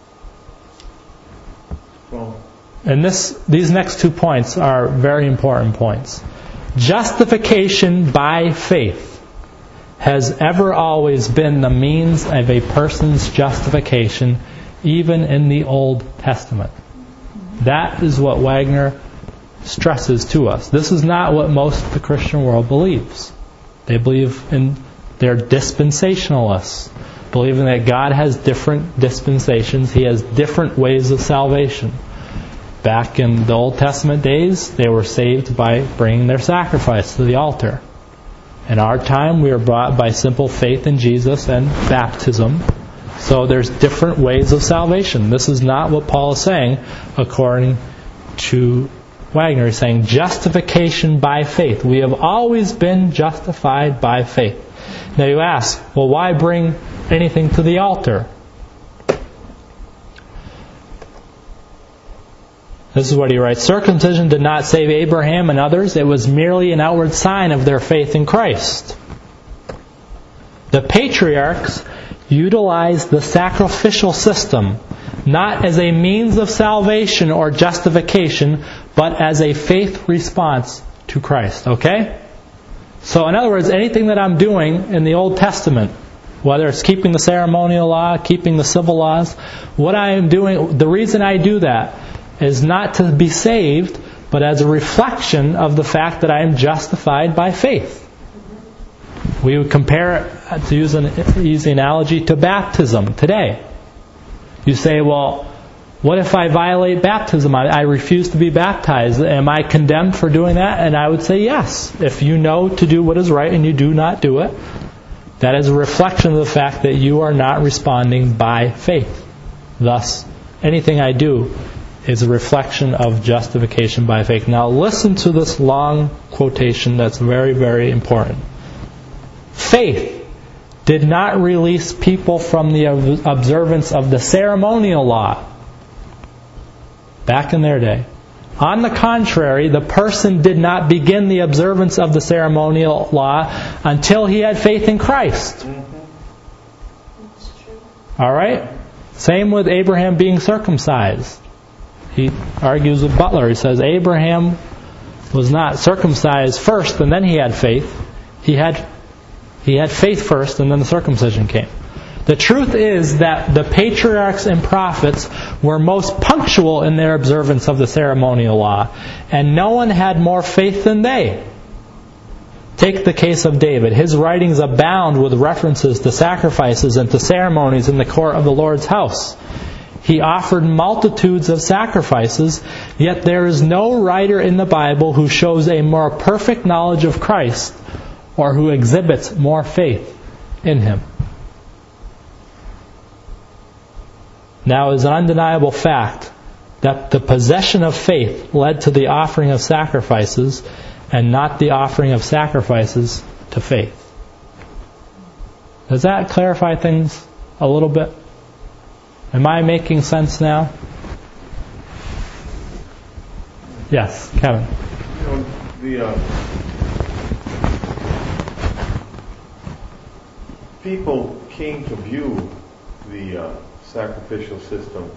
Well, and this these next two points are very important points. Justification by faith has ever always been the means of a person's justification, even in the Old Testament. That is what Wagner stresses to us. This is not what most of the Christian world believes. They believe in, they're dispensationalists, believing that God has different dispensations. He has different ways of salvation. Back in the Old Testament days, they were saved by bringing their sacrifice to the altar. In our time, we are brought by simple faith in Jesus and baptism. So there's different ways of salvation. This is not what Paul is saying, according to Wagner. He's saying justification by faith. We have always been justified by faith. Now you ask, well, why bring anything to the altar? This is what he writes. Circumcision did not save Abraham and others. It was merely an outward sign of their faith in Christ. The patriarchs utilized the sacrificial system not as a means of salvation or justification, but as a faith response to Christ. Okay? So in other words, anything that I'm doing in the Old Testament, whether it's keeping the ceremonial law, keeping the civil laws, what I am doing, the reason I do that is not to be saved, but as a reflection of the fact that I am justified by faith. We would compare it, to use an easy analogy, to baptism today. You say, well, what if I violate baptism? I, I refuse to be baptized. Am I condemned for doing that? And I would say yes. If you know to do what is right and you do not do it, that is a reflection of the fact that you are not responding by faith. Thus, anything I do is a reflection of justification by faith. Now listen to this long quotation that's very, very important. Faith did not release people from the observance of the ceremonial law back in their day. On the contrary, the person did not begin the observance of the ceremonial law until he had faith in Christ. That's true. All right? Same with Abraham being circumcised. He argues with Butler. He says Abraham was not circumcised first and then he had faith. He had he had faith first and then the circumcision came. The truth is that the patriarchs and prophets were most punctual in their observance of the ceremonial law, and no one had more faith than they. Take the case of David. His writings abound with references to sacrifices and to ceremonies in the court of the Lord's house. He offered multitudes of sacrifices, yet there is no writer in the Bible who shows a more perfect knowledge of Christ or who exhibits more faith in Him. Now, it is an undeniable fact that the possession of faith led to the offering of sacrifices and not the offering of sacrifices to faith. Does that clarify things a little bit? Am I making sense now? Yes, Kevin. You know, the uh, people came to view the uh, sacrificial system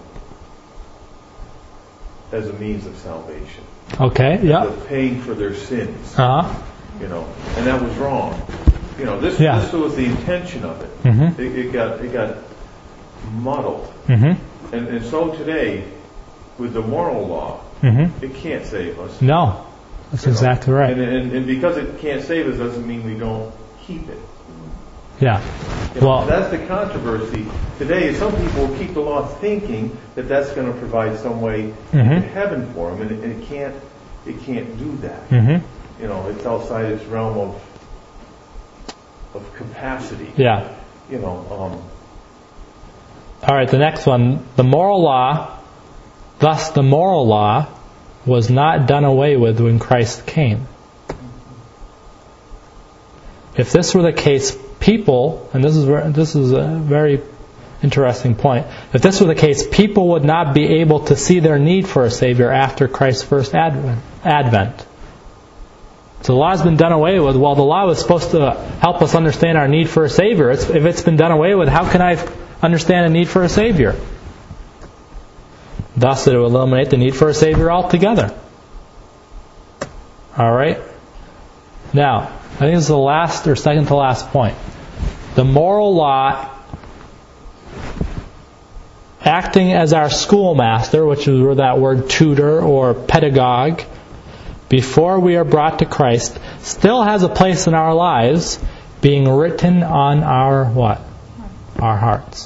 as a means of salvation. Okay, yeah. Of paying for their sins. Uh-huh. You know, and that was wrong. You know, this Yeah. this was the intention of it. Mm-hmm. It, it got it got muddled. Mm-hmm. And and so today, with the moral law, Mm-hmm. it can't save us. No, that's You know? exactly right. And, and and because it can't save us doesn't mean we don't keep it. Yeah. You know, Well, that's the controversy today. Some people keep the law thinking that that's going to provide some way Mhm. to heaven for them, and it, and it can't. It can't do that. mm-hmm. You know, it's outside its realm of of capacity. Yeah. You know. Um, All right, the next one. The moral law, thus the moral law, was not done away with when Christ came. If this were the case, people, and this is this is a very interesting point, if this were the case, people would not be able to see their need for a Savior after Christ's first advent. advent. So the law's been done away with. Well, the law was supposed to help us understand our need for a Savior. It's, if it's been done away with, how can I understand a need for a Savior? Thus, it will eliminate the need for a Savior altogether. All right? Now, I think this is the last or second to last point. The moral law, acting as our schoolmaster, which is where that word tutor or pedagogue, before we are brought to Christ, still has a place in our lives, being written on our what? Our hearts.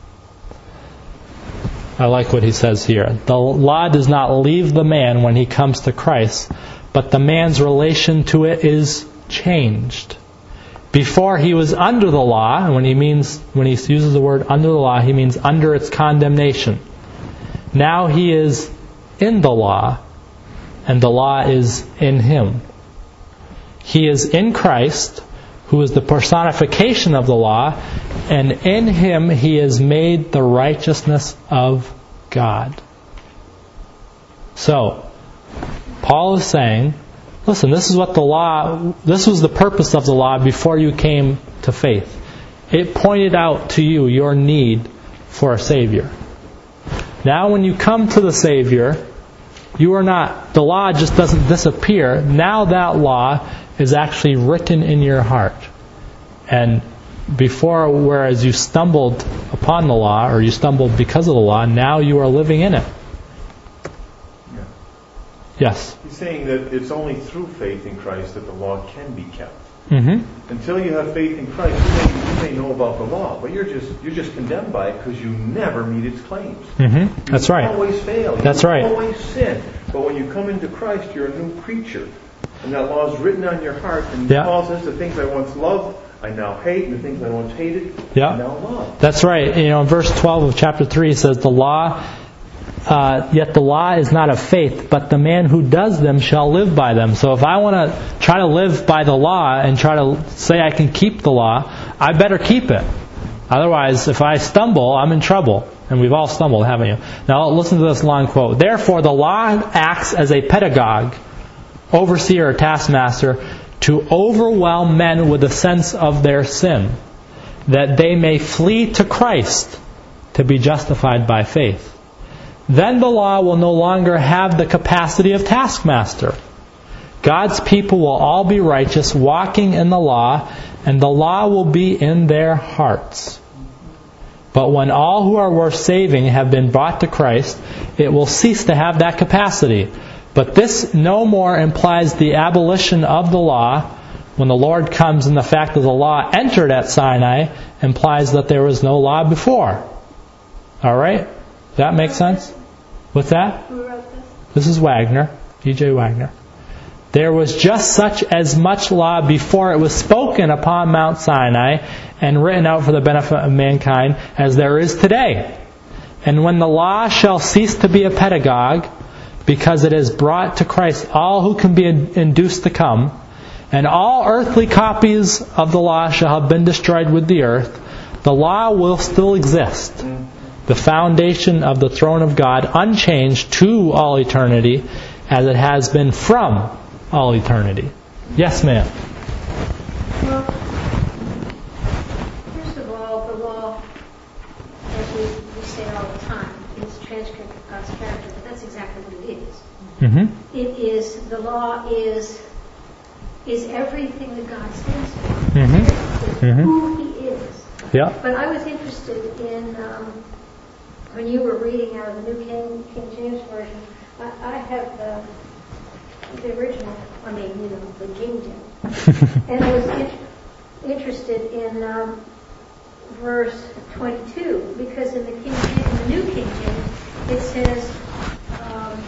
I like what he says here. The law does not leave the man when he comes to Christ, but the man's relation to it is changed. Before he was under the law, and when he means when he uses the word under the law, he means under its condemnation. Now he is in the law, and the law is in him. He is in Christ, who is the personification of the law, and in him he is made the righteousness of God. So, Paul is saying, listen, this is what the law, this was the purpose of the law before you came to faith. It pointed out to you your need for a Savior. Now when you come to the Savior, you are not, the law just doesn't disappear. Now that law is actually written in your heart. And before, whereas you stumbled upon the law, or you stumbled because of the law, now you are living in it. Yes. He's saying that it's only through faith in Christ that the law can be kept. Mm-hmm. Until you have faith in Christ, you may, you may know about the law, but you're just you're just condemned by it because you never meet its claims. Mm-hmm. That's you right. always fail. You That's right. always sin. But when you come into Christ, you're a new creature. And that law is written on your heart. And Yeah. Paul says, the things I once loved, I now hate. And the things I once hated, Yeah. I now love. That's right. You know, in verse twelve of chapter three, it says, the law, uh, yet the law is not of faith, but the man who does them shall live by them. So if I want to try to live by the law and try to say I can keep the law, I better keep it. Otherwise, if I stumble, I'm in trouble. And we've all stumbled, haven't you? Now listen to this long quote. Therefore, the law acts as a pedagogue, overseer or taskmaster, to overwhelm men with a sense of their sin, that they may flee to Christ to be justified by faith. Then the law will no longer have the capacity of taskmaster. God's people will all be righteous, walking in the law, and the law will be in their hearts. But when all who are worth saving have been brought to Christ, it will cease to have that capacity. But this no more implies the abolition of the law when the Lord comes, and the fact that the law entered at Sinai implies that there was no law before. All right? Does that make sense? What's that? Who wrote this? This is Wagner, E J Wagner. There was just such as much law before it was spoken upon Mount Sinai and written out for the benefit of mankind as there is today. And when the law shall cease to be a pedagogue, because it has brought to Christ all who can be induced to come, and all earthly copies of the law shall have been destroyed with the earth, the law will still exist. The foundation of the throne of God unchanged to all eternity, as it has been from all eternity. Yes, ma'am. Well, first of all, the law, as we, we say all the time, is a transcript of God's character, but that's exactly what it is. Mm-hmm. It is, the law is is everything that God stands for. Mm-hmm. It's Mm-hmm. who He is. Yeah. But I was interested in, um, when you were reading out of the New King, King James Version, I, I have the, the original, I mean, you know, the King James. And I was in, interested in um, verse twenty-two, because in the King James, in the New King James, it says, um,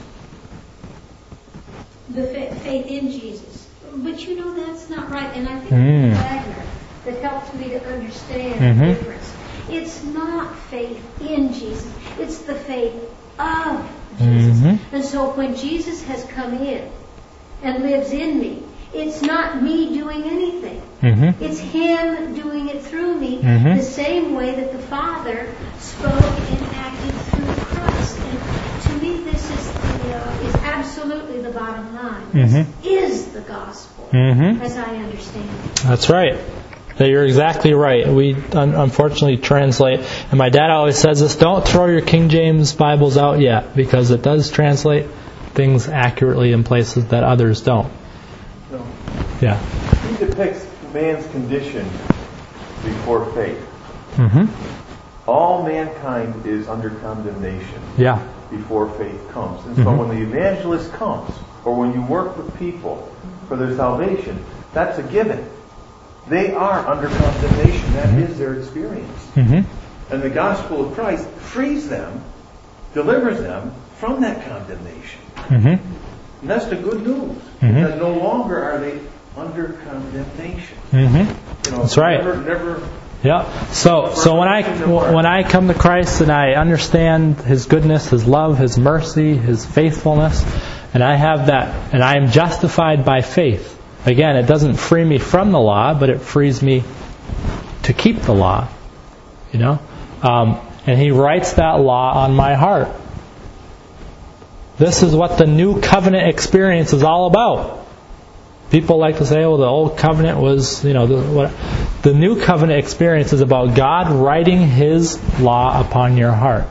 the fa- faith in Jesus. But you know that's not right, and I think Mm. it's Wagner that helped me to understand Mm-hmm. the difference. It's not faith in Jesus, it's the faith of Jesus. Mm-hmm. And so when Jesus has come in and lives in me, it's not me doing anything. Mm-hmm. It's Him doing it through me, Mhm. the same way that the Father spoke and acted through Christ. And to me, this is the, uh, is absolutely the bottom line. This Mhm. is the gospel, Mm-hmm. as I understand it. That's right. You're exactly right. We un- unfortunately translate, and my dad always says this, don't throw your King James Bibles out yet, because it does translate things accurately in places that others don't. No. Yeah. He depicts man's condition before faith. Mm-hmm. All mankind is under condemnation Yeah. before faith comes. And so Mhm. when the evangelist comes, or when you work with people for their salvation, that's a given. They are under condemnation. That Mhm. is their experience. Mm-hmm. And the gospel of Christ frees them, delivers them from that condemnation. Mm-hmm. And that's the good news. Mhm. Because no longer are they under condemnation. Mm-hmm. You know, That's right. Never, never Yeah. So, so when I when I come to Christ and I understand His goodness, His love, His mercy, His faithfulness, and I have that, and I am justified by faith. Again, it doesn't free me from the law, but it frees me to keep the law. You know, um, and He writes that law on my heart. This is what the new covenant experience is all about. People like to say, "Oh, the old covenant was, you know, the, what." The new covenant experience is about God writing His law upon your heart.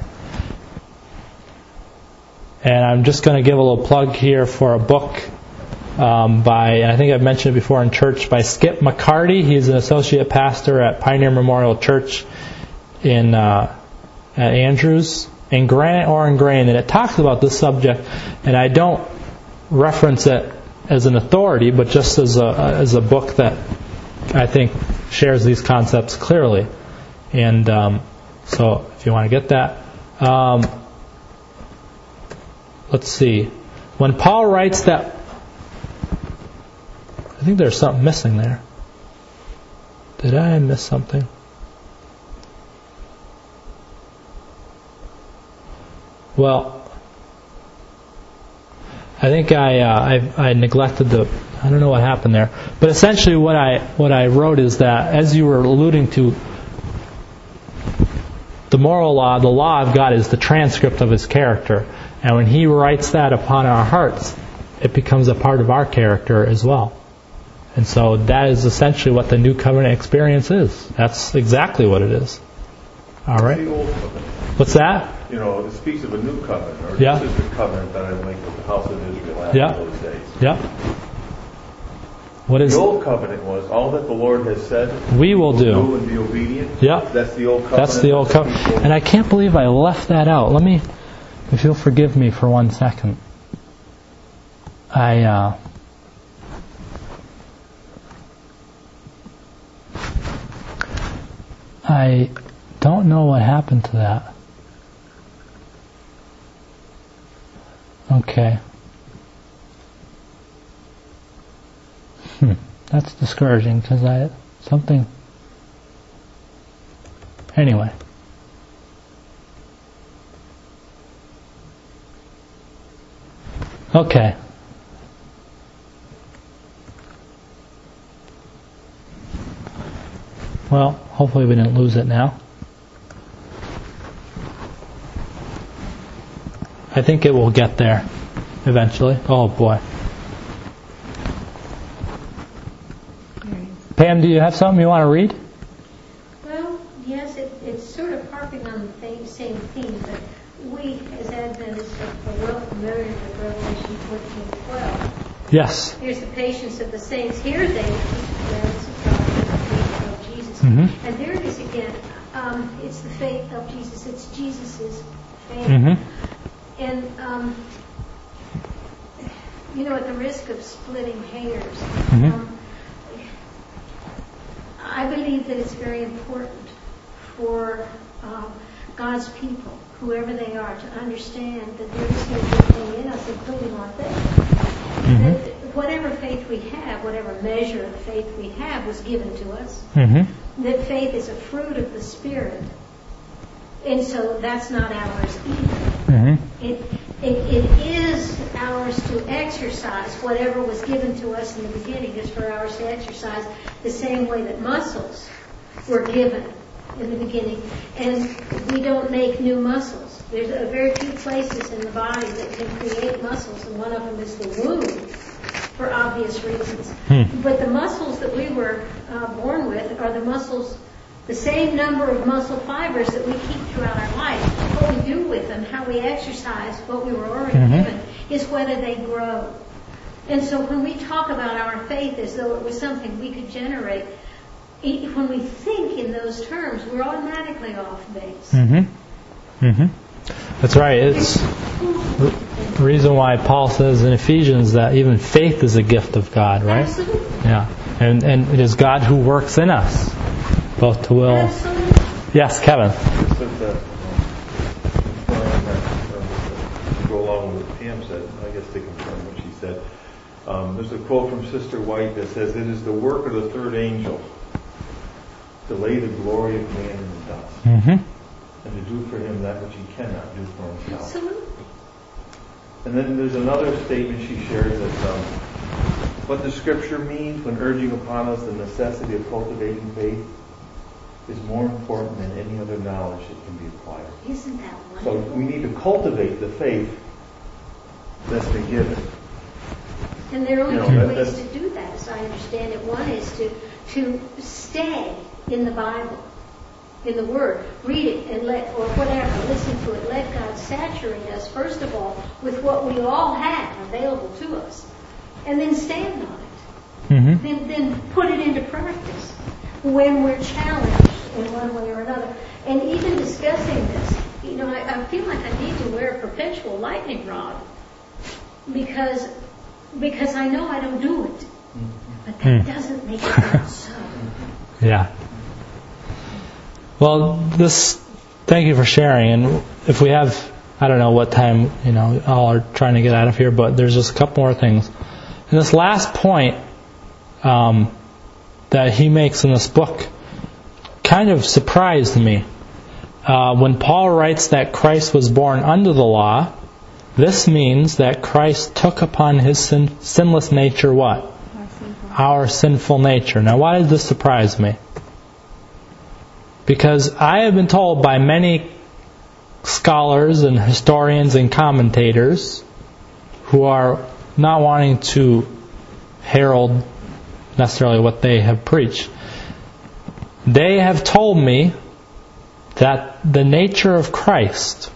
And I'm just going to give a little plug here for a book um, by, and I think I've mentioned it before in church, by Skip McCarty. He's an associate pastor at Pioneer Memorial Church in uh, at Andrews, in Granite or in Grain, and it talks about this subject. And I don't reference it as an authority, but just as a as a book that I think shares these concepts clearly. And um, so, if you want to get that, um, let's see. When Paul writes that, I think there's something missing there. Did I miss something? Well, I think I, uh, I I neglected the. I don't know what happened there, but essentially what I what I wrote is that, as you were alluding to, the moral law, the law of God, is the transcript of His character, and when He writes that upon our hearts, it becomes a part of our character as well. And so that is essentially what the New Covenant experience is. That's exactly what it is. All right. The Old Covenant. What's that? You know, it speaks of a new covenant, or Yeah. this is the covenant that I make with the house of Israel after Yeah. those days. Yeah. What is The old covenant was all that the Lord has said. we will Do do? and be obedient. Yeah. That's the old covenant. That's the old covenant. And I can't believe I left that out. Let me, if you'll forgive me for one second. I, uh, I don't know what happened to that. Okay. Hmm. That's discouraging because I, something, anyway. Okay. Well, hopefully we didn't lose it now. I think it will get there eventually. Oh boy. Pam, do you have something you want to read? Well, yes, it, it's sort of harping on the th- same theme, but we, as Adventists, are well familiar with Revelation fourteen twelve. Yes. Here's the patience of the saints. Here they keep the commandments of God and the faith of Jesus. Mm-hmm. And there it is again. Um, it's the faith of Jesus. It's Jesus' faith. Mm-hmm. And, um, you know, at the risk of splitting hairs, Mm-hmm. um, I believe that it's very important for um, God's people, whoever they are, to understand that there is no good thing in us, including our faith. Mm-hmm. That whatever faith we have, whatever measure of faith we have, was given to us. Mm-hmm. That faith is a fruit of the Spirit. And so that's not ours either. Mm-hmm. It, it, it is ours to exercise. Whatever was given to us in the beginning is for ours to exercise the same way that muscles were given in the beginning. And we don't make new muscles. There's a very few places in the body that can create muscles, and one of them is the womb, for obvious reasons. Hmm. But the muscles that we were uh, born with are the muscles, the same number of muscle fibers that we keep throughout our life. What we do with them, how we exercise what we were already Mm-hmm. given, is whether they grow. And so when we talk about our faith as though it was something we could generate, e- when we think in those terms, we're automatically off base. Mm-hmm. Mm-hmm. That's right. It's the reason why Paul says in Ephesians that even faith is a gift of God, right? Absolutely. Yeah. And and it is God who works in us, both to will. Absolutely. Yes, Kevin. Just that, uh, confirm that, uh, to go along with what Pam said, I guess to confirm what she said. Um, there's a quote from Sister White that says, "It is the work of the third angel to lay the glory of man in the dust, Mm-hmm. and to do for him that which he cannot do for himself." Absolutely. And then there's another statement she shares that um, what the Scripture means when urging upon us the necessity of cultivating faith is more important than any other knowledge that can be acquired. Isn't that So wonderful? we need to cultivate the faith that's been given. And there are only You know, two that- ways that's- to do that, as I understand it. One is to to stay in the Bible, in the Word, read it and let, or whatever, listen to it. Let God saturate us first of all with what we all have available to us, and then stand on it. Mm-hmm. Then then put it into practice when we're challenged in one way or another. And even discussing this, you know, I, I feel like I need to wear a perpetual lightning rod, because because I know I don't do it. But that Hmm. doesn't make it not so. Yeah. Well, this. Thank you for sharing. And if we have, I don't know what time, you know, all are trying to get out of here, but there's just a couple more things. And this last point um, that he makes in this book kind of surprised me. Uh, when Paul writes that Christ was born under the law, this means that Christ took upon his sin, sinless nature what? Our sinful. Our sinful nature. Now, why did this surprise me? Because I have been told by many scholars and historians and commentators who are not wanting to herald necessarily what they have preached. They have told me that the nature of Christ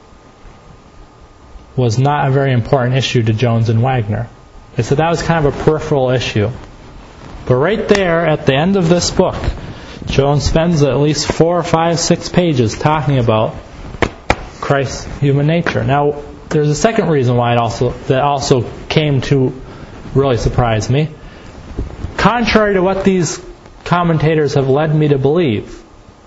was not a very important issue to Jones and Wagner. They said that was kind of a peripheral issue. But right there at the end of this book, Jones spends at least four, five, six pages talking about Christ's human nature. Now, there's a second reason why it also that also came to really surprise me. Contrary to what these commentators have led me to believe,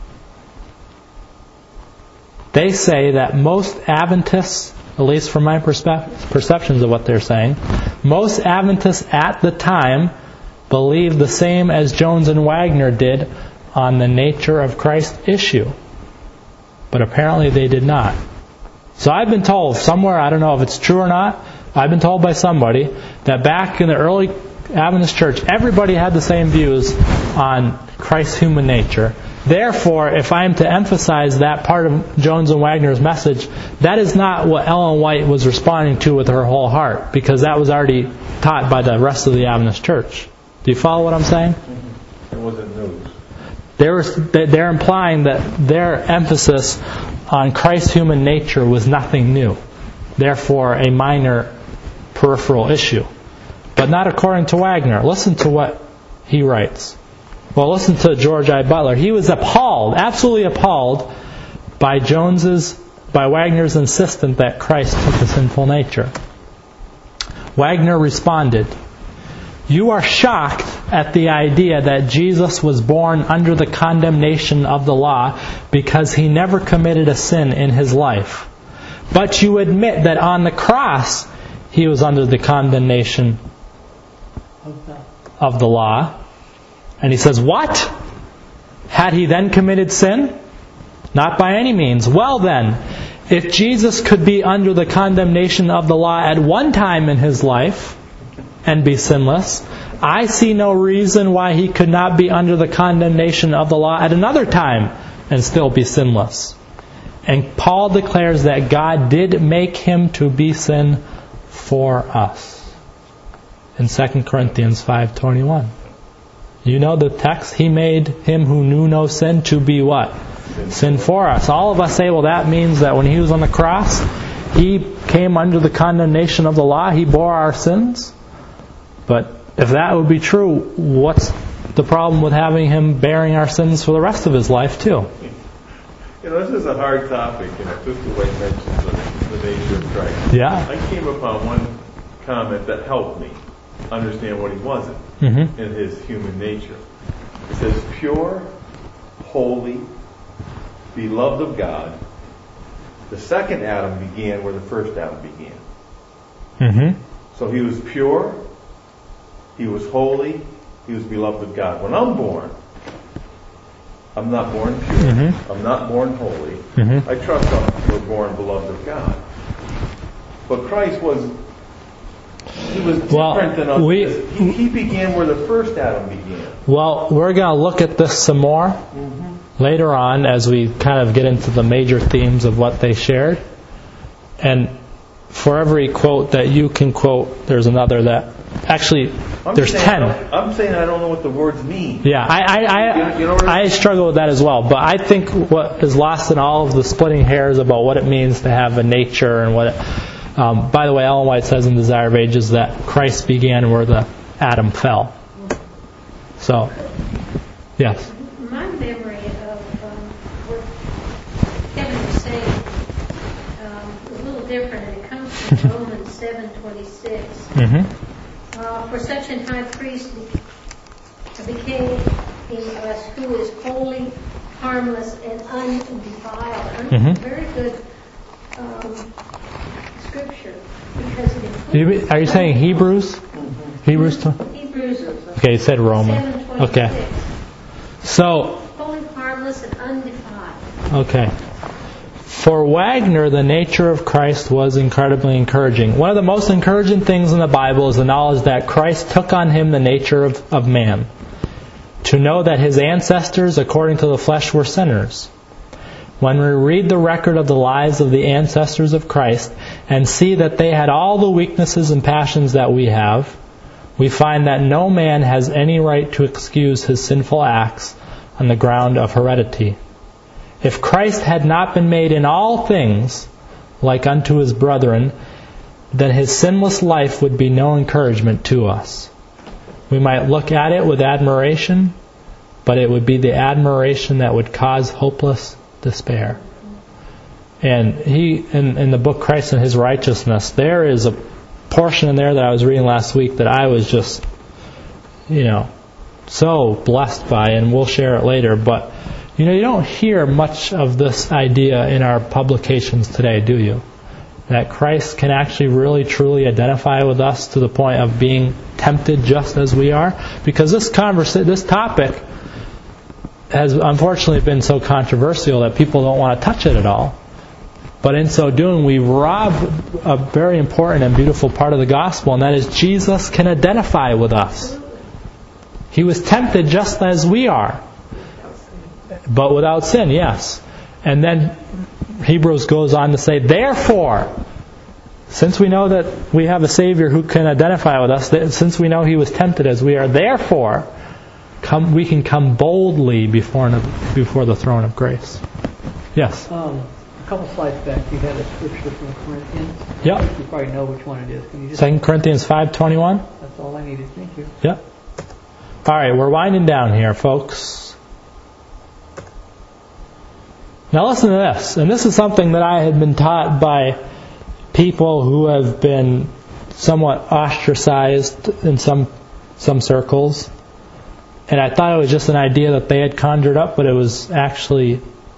they say that most Adventists, at least from my perspe- perceptions of what they're saying, most Adventists at the time believed the same as Jones and Wagner did on the nature of Christ issue. But apparently they did not. So I've been told somewhere, I don't know if it's true or not, I've been told by somebody that back in the early Adventist church, everybody had the same views on Christ's human nature. Therefore, if I'm to emphasize that part of Jones and Wagner's message, that is not what Ellen White was responding to with her whole heart, because that was already taught by the rest of the Adventist church. Do you follow what I'm saying? It wasn't news. They're, they're implying that their emphasis on Christ's human nature was nothing new. Therefore, a minor peripheral issue. But not according to Wagner. Listen to what he writes. Well, listen to George I. Butler. He was appalled, absolutely appalled, by Jones's, by Wagner's insistence that Christ took a sinful nature. Wagner responded, "You are shocked at the idea that Jesus was born under the condemnation of the law because he never committed a sin in his life. But you admit that on the cross he was under the condemnation of the law." And he says, "What? Had he then committed sin? Not by any means. Well then, if Jesus could be under the condemnation of the law at one time in his life and be sinless, I see no reason why he could not be under the condemnation of the law at another time and still be sinless." And Paul declares that God did make him to be sin for us. In Second Corinthians five twenty-one. You know the text? He made him who knew no sin to be what? Sin. Sin for us. All of us say, well, that means that when he was on the cross, he came under the condemnation of the law. He bore our sins. But if that would be true, what's the problem with having him bearing our sins for the rest of his life too? You know, this is a hard topic, and Sister White mentions the, the nature of Christ. Yeah. I came upon one comment that helped me understand what he wasn't Mm-hmm. in his human nature. It says, pure, holy, beloved of God. The second Adam began where the first Adam began. Mm-hmm. So he was pure, he was holy, he was beloved of God. When I'm born, I'm not born pure, Mm-hmm. I'm not born holy. Mm-hmm. I trust I'm we're born beloved of God. But Christ was, he was different Well, than us. we- he, he began where the first Adam began. Well, we're going to look at this some more mm-hmm. later on as we kind of get into the major themes of what they shared. And for every quote that you can quote, there's another that actually I'm there's saying ten. I don't- I'm saying I don't know what the words mean. Yeah, I I I, You know what I I struggle with that as well. But I think what is lost in all of the splitting hairs about what it means to have a nature and what. It, um, by the way, Ellen White says in Desire of Ages that Christ began where the Adam fell. So, yes. My memory of um, what Kevin was saying um, is a little different, and it comes from Romans seven twenty-six. Mm-hmm. Uh, for such an high priest became in us who is holy, harmless, and undefiled. Mhm. Very good um, scripture because it includes. Are you saying Hebrews? Hebrews two? Hebrews. Okay, you said Roman. seven twenty-six. Okay. So, Holy, harmless, and undefiled. okay. For Wagner, the nature of Christ was incredibly encouraging. One of the most encouraging things in the Bible is the knowledge that Christ took on him the nature of, of man. To know that his ancestors, according to the flesh, were sinners. When we read the record of the lives of the ancestors of Christ and see that they had all the weaknesses and passions that we have, we find that no man has any right to excuse his sinful acts on the ground of heredity. If Christ had not been made in all things like unto his brethren, then his sinless life would be no encouragement to us. We might look at it with admiration, but it would be the admiration that would cause hopeless despair. And he, in, in the book Christ and His Righteousness, there is a portion in there that I was reading last week that I was just, you know, so blessed by, and we'll share it later. But, you know, you don't hear much of this idea in our publications today, do you? That Christ can actually really truly identify with us to the point of being tempted just as we are? Because this conversa- this topic has unfortunately been so controversial that people don't want to touch it at all. But in so doing, we rob a very important and beautiful part of the gospel, and that is Jesus can identify with us. He was tempted just as we are. But without sin, yes. And then Hebrews goes on to say, therefore, since we know that we have a Savior who can identify with us, since we know He was tempted as we are, therefore, come, we can come boldly before, before the throne of grace. Yes? Um, a couple slides back, you had a scripture from Corinthians. Yep. You probably know which one it is. Can you just... Second Corinthians five twenty-one? That's all I needed. Thank you. Yep. All right, we're winding down here, folks. Now listen to this, and this is something that I had been taught by people who have been somewhat ostracized in some some circles, and I thought it was just an idea that they had conjured up, but it was actually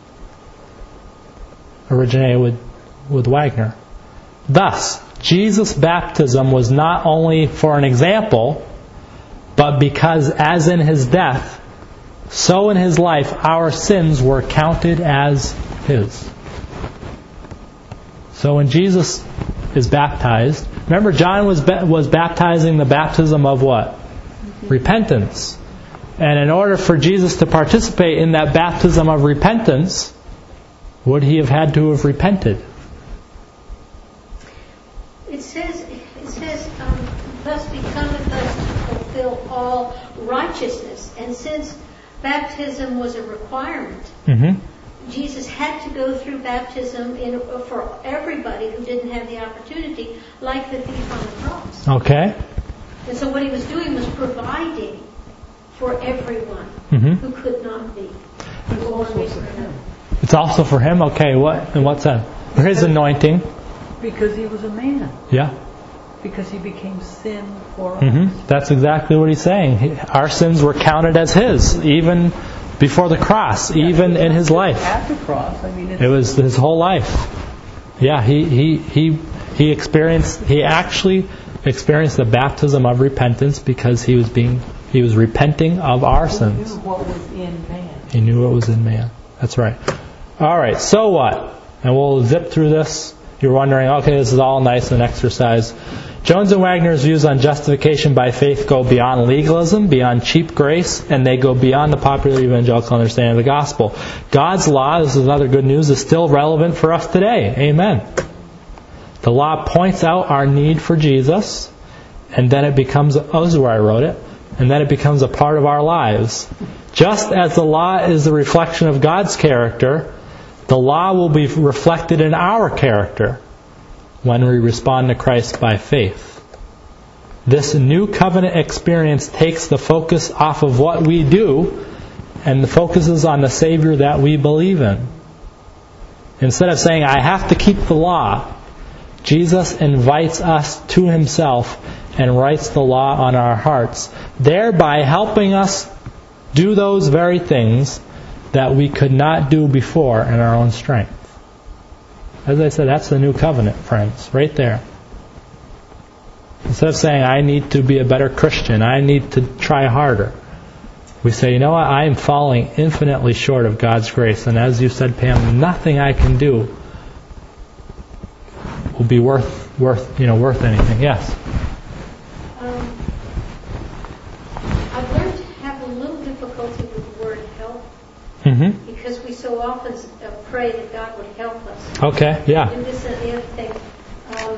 originated with, with Wagner. Thus, Jesus' baptism was not only for an example, but because as in His death, so in His life, our sins were counted as His. So when Jesus is baptized, remember John was was baptizing the baptism of what? Repentance. And in order for Jesus to participate in that baptism of repentance, would He have had to have repented? It says, it says, um, thus becometh us to fulfill all righteousness. And since baptism was a requirement, Mm-hmm. Jesus had to go through baptism in, for everybody who didn't have the opportunity, like the thief on the cross. Okay. And so what He was doing was providing for everyone Mm-hmm. who could not be. For one reason or another. It's also for Him? Okay, what? And what's that? For His anointing. Because He was a man. Yeah. Because He became sin for us. Mm-hmm. That's exactly what He's saying. He, our sins were counted as His, even before the cross, yeah, even in His life. At the cross, I mean, it's it was His whole life. Yeah, he he he he experienced. He actually experienced the baptism of repentance because he was being he was repenting of our sins. He knew what was in man. He knew what was in man. That's right. All right. So what? And we'll zip through this. You're wondering, okay, this is all nice and exercise. Jones and Wagner's views on justification by faith go beyond legalism, beyond cheap grace, and they go beyond the popular evangelical understanding of the gospel. God's law, this is another good news, is still relevant for us today. Amen. The law points out our need for Jesus, and then it becomes, oh, this is where I wrote it, and then it becomes a part of our lives. Just as the law is the reflection of God's character, the law will be reflected in our character when we respond to Christ by faith. This new covenant experience takes the focus off of what we do and the focus is on the Savior that we believe in. Instead of saying, I have to keep the law, Jesus invites us to Himself and writes the law on our hearts, thereby helping us do those very things that we could not do before in our own strength. As I said, that's the new covenant, friends, right there. Instead of saying, I need to be a better Christian, I need to try harder, we say, you know what, I am falling infinitely short of God's grace. And as you said, Pam, nothing I can do will be worth, worth, you know, worth anything. Yes? Um, I've learned to have a little difficulty with the word help, Mm-hmm. because we so often uh, pray that God would help us. Okay, yeah. And this and the other thing. Um,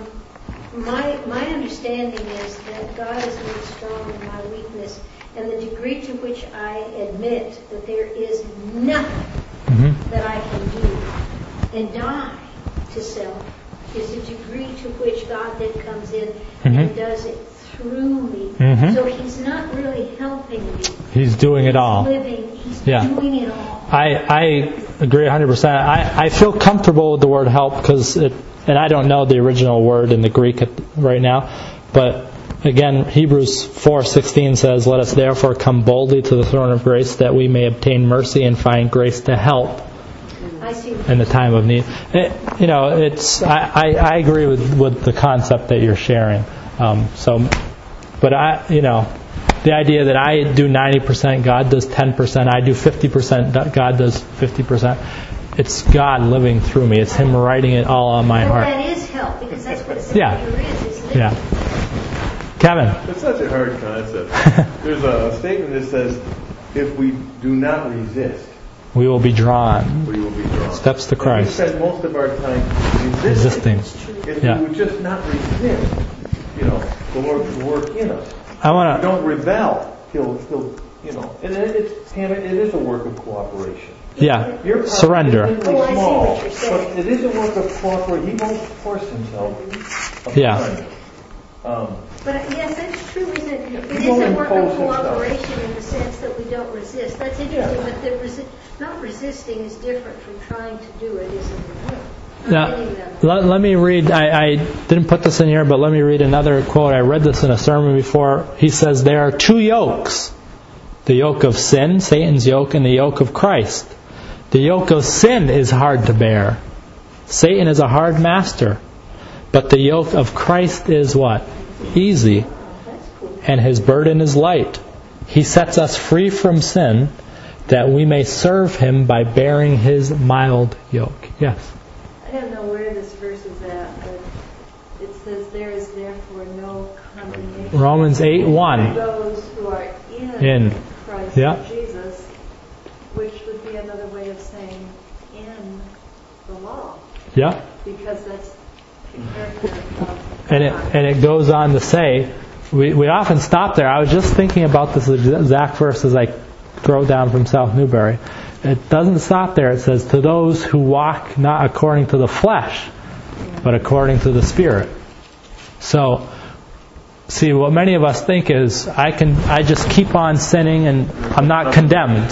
my my understanding is that God is made strong in my weakness, and the degree to which I admit that there is nothing Mm-hmm. that I can do and die to self is the degree to which God then comes in Mm-hmm. and does it through me. Mm-hmm. So He's not really helping me. He's doing it all. He's living. He's Yeah. doing it all. I, I agree one hundred percent. I, I feel comfortable with the word help because it, and I don't know the original word in the Greek at, right now, but again, Hebrews four sixteen says, let us therefore come boldly to the throne of grace that we may obtain mercy and find grace to help I see. in the time of need. It, you know, it's I, I, I agree with, with the concept that you're sharing. Um, so, but I, you know, the idea that I do ninety percent, God does ten percent, I do fifty percent, God does fifty percent. It's God living through me. It's Him writing it all on my But heart. that is help, because that's what a Yeah. Savior is, isn't it? Yeah. Kevin. It's such a hard concept. There's a statement that says, if we do not resist, We will be drawn. we will be drawn. Steps to And Christ. we spend most of our time resisting. Resisting. If Yeah. we would just not resist, you know, the Lord would work in us. I If want we to. don't rebel, He'll, he'll, you know, and it, it's, Pam, it is a work of cooperation. Yeah. Your part Surrender. is infinitely Oh, I see small, what you're saying. but it is a work of cooperation. He won't force Himself upon Yeah. us. Um, But yes, that's true, isn't it? It He is won't a work of impose himself. cooperation in the sense that we don't resist. That's interesting, Yeah. but the resi- not resisting is different from trying to do it, isn't it? Now, Not getting them. let, let me read, I, I didn't put this in here, but let me read another quote. I read this in a sermon before. He says, there are two yokes. The yoke of sin, Satan's yoke, and the yoke of Christ. The yoke of sin is hard to bear. Satan is a hard master. But the yoke of Christ is what? Easy. And His burden is light. He sets us free from sin that we may serve Him by bearing His mild yoke. Yes? I don't know where this verse is at, but it says there is therefore no condemnation Romans eight for one. those who are in, In. Christ Yeah. Jesus, which would be another way of saying in the law, Yeah. because that's the character of And it and it goes on to say, we, we often stop there. I was just thinking about this exact verse as I drove down from South Newbury. It doesn't stop there. It says, to those who walk not according to the flesh, but according to the Spirit. So, see, what many of us think is, I can, I just keep on sinning and I'm not condemned.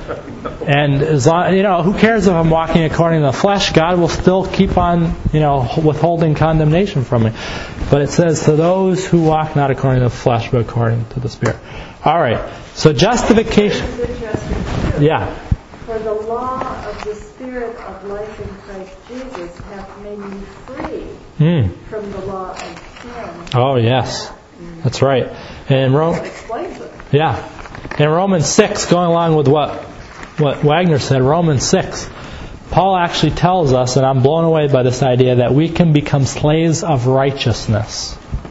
And as long, you know, who cares if I'm walking according to the flesh? God will still keep on, you know, withholding condemnation from me. But it says, to those who walk not according to the flesh, but according to the Spirit. All right. So justification. This is interesting too. Yeah. For the law of the Spirit of life in Christ Jesus hath made me free Mm. from the law of sin. Oh yes, that's right. And in Rome, That explains it. yeah, in Romans six, going along with what what Wagner said, Romans six, Paul actually tells us, and I'm blown away by this idea, that we can become slaves of righteousness.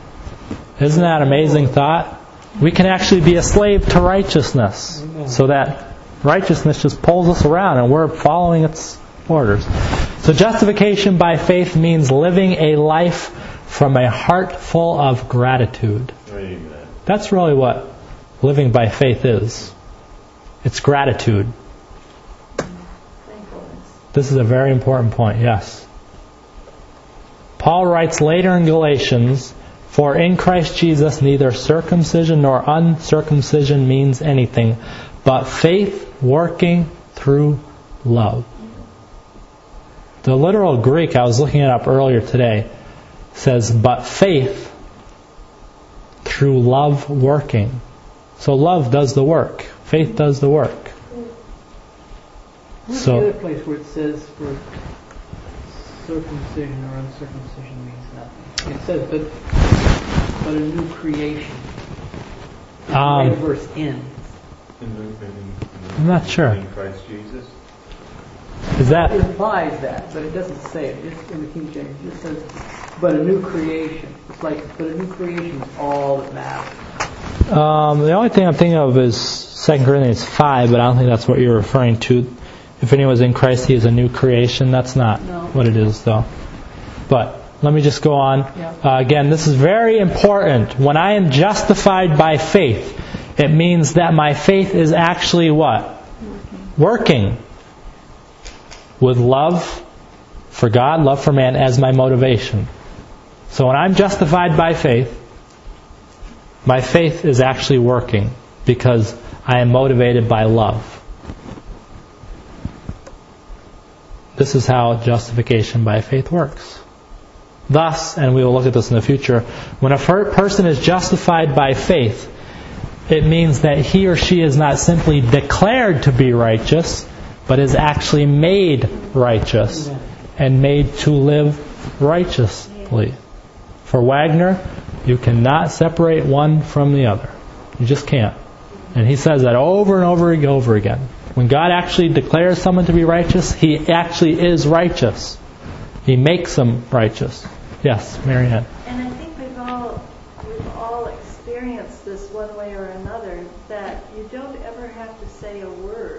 Isn't that an amazing thought? We can actually be a slave to righteousness, so that righteousness just pulls us around and we're following its orders. So justification by faith means living a life from a heart full of gratitude. Amen. That's really what living by faith is. It's gratitude. Thankfulness. This is a very important point, yes. Paul writes later in Galatians, for in Christ Jesus neither circumcision nor uncircumcision means anything, but faith working through love. The literal Greek, I was looking it up earlier today, says, but faith through love working. So love does the work. Faith does the work. Where's So- the other place where it says for circumcision or uncircumcision means nothing? It says, but, but a new creation. The way Um, the verse ends. In the, in, in, I'm not sure. In Christ Jesus. Is It that implies that, but it doesn't say it. It's in the King James. It just says, but a new creation. It's like, but a new creation is all that matters. um, the only thing I'm thinking of is Second Corinthians five, but I don't think that's what you're referring to. If anyone is in Christ, he is a new creation. That's not No. what it is, though. But let me just go on. Yeah. Uh, again, this is very important. When I am justified by faith, it means that my faith is actually what? Working. With love for God, love for man as my motivation. So when I'm justified by faith, my faith is actually working because I am motivated by love. This is how justification by faith works. Thus, and we will look at this in the future, when a person is justified by faith, it means that he or she is not simply declared to be righteous, but is actually made righteous and made to live righteously. For Wagner, you cannot separate one from the other. You just can't. And he says that over and over and over again. When God actually declares someone to be righteous, he actually is righteous. He makes them righteous. Yes, Marianne. And I think we've all we've all experienced this one way or another, that you don't ever have to say a word,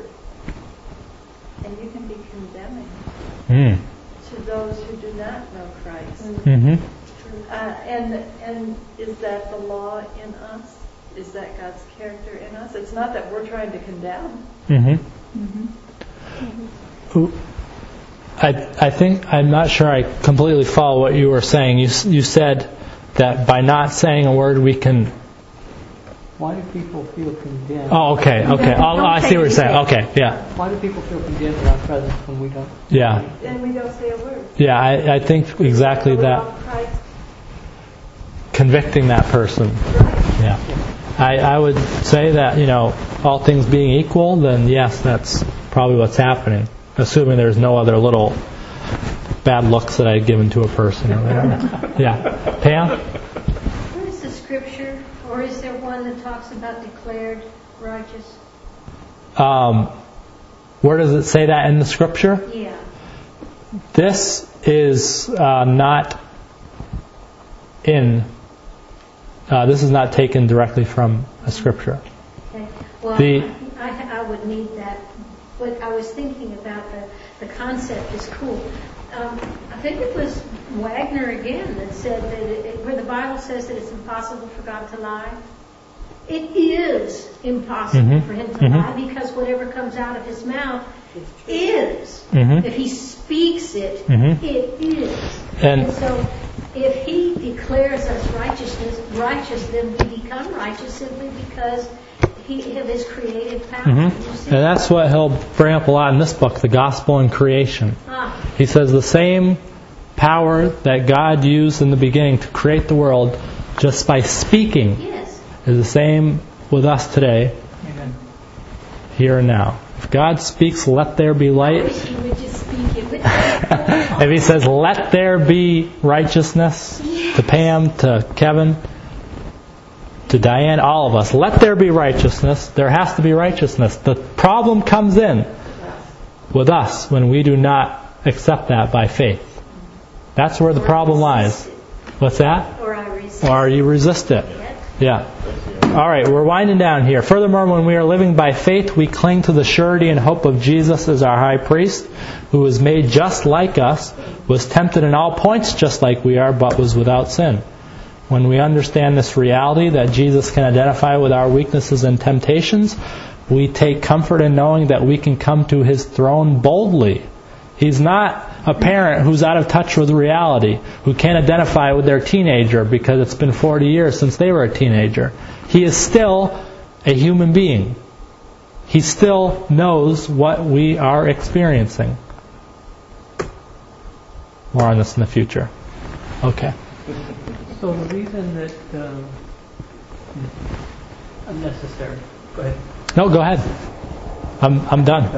and you can be condemning Mm. to those who do not know Christ. Mm-hmm. Uh, and and is that the law in us? Is that God's character in us? It's not that we're trying to condemn. Mm-hmm. Mm-hmm. I I think I'm not sure I completely follow what you were saying. You you said that by not saying a word we can. Why do people feel condemned? Oh, okay, okay. Oh, I see what you're saying. Okay, yeah, Why do people feel condemned in our presence when we don't? yeah, And we don't say a word. yeah. I I think exactly that. Allow Christ. Convicting that person. Yeah. I, I would say that, you know, all things being equal, then yes, that's probably what's happening. Assuming there's no other little bad looks that I'd given to a person or whatever. Yeah. Pam? Where is the scripture, or is there one that talks about declared righteous? Um, where does it say that in the scripture? Yeah. This is uh, not in, uh, this is not taken directly from a scripture. Okay. Well, The- I, I would need that. What I was thinking about, the, the concept is cool. Um, I think it was Wagner again that said that it, it, where the Bible says that it's impossible for God to lie. It is impossible Mm-hmm. for him to Mm-hmm. lie, because whatever comes out of his mouth is. Mm-hmm. If he speaks it, Mhm. it is. And- And so if he declares us righteousness, righteous, then we become righteous simply because he of his creative power. Mhm. You see? And that's what he'll bring up a lot in this book, The Gospel and Creation. Ah, He says the same power that God used in the beginning to create the world just by speaking yes. is the same with us today, Amen. here and now. If God speaks, let there be I light. wish he would just speak it. But If he says, let there be righteousness, to Pam, to Kevin, to Diane, all of us, let there be righteousness, there has to be righteousness. The problem comes in with us when we do not accept that by faith. That's where the problem lies. What's that? or I resist Or you resist it. it. Yeah. All right, we're winding down here. Furthermore, when we are living by faith, we cling to the surety and hope of Jesus as our high priest, who was made just like us, was tempted in all points just like we are, but was without sin. When we understand this reality that Jesus can identify with our weaknesses and temptations, we take comfort in knowing that we can come to His throne boldly. He's not a parent who's out of touch with reality, who can't identify with their teenager because it's been forty years since they were a teenager. He is still a human being. He still knows what we are experiencing. More on this in the future. Okay. So the reason that um, unnecessary. Go ahead. No, go ahead. I'm I'm done.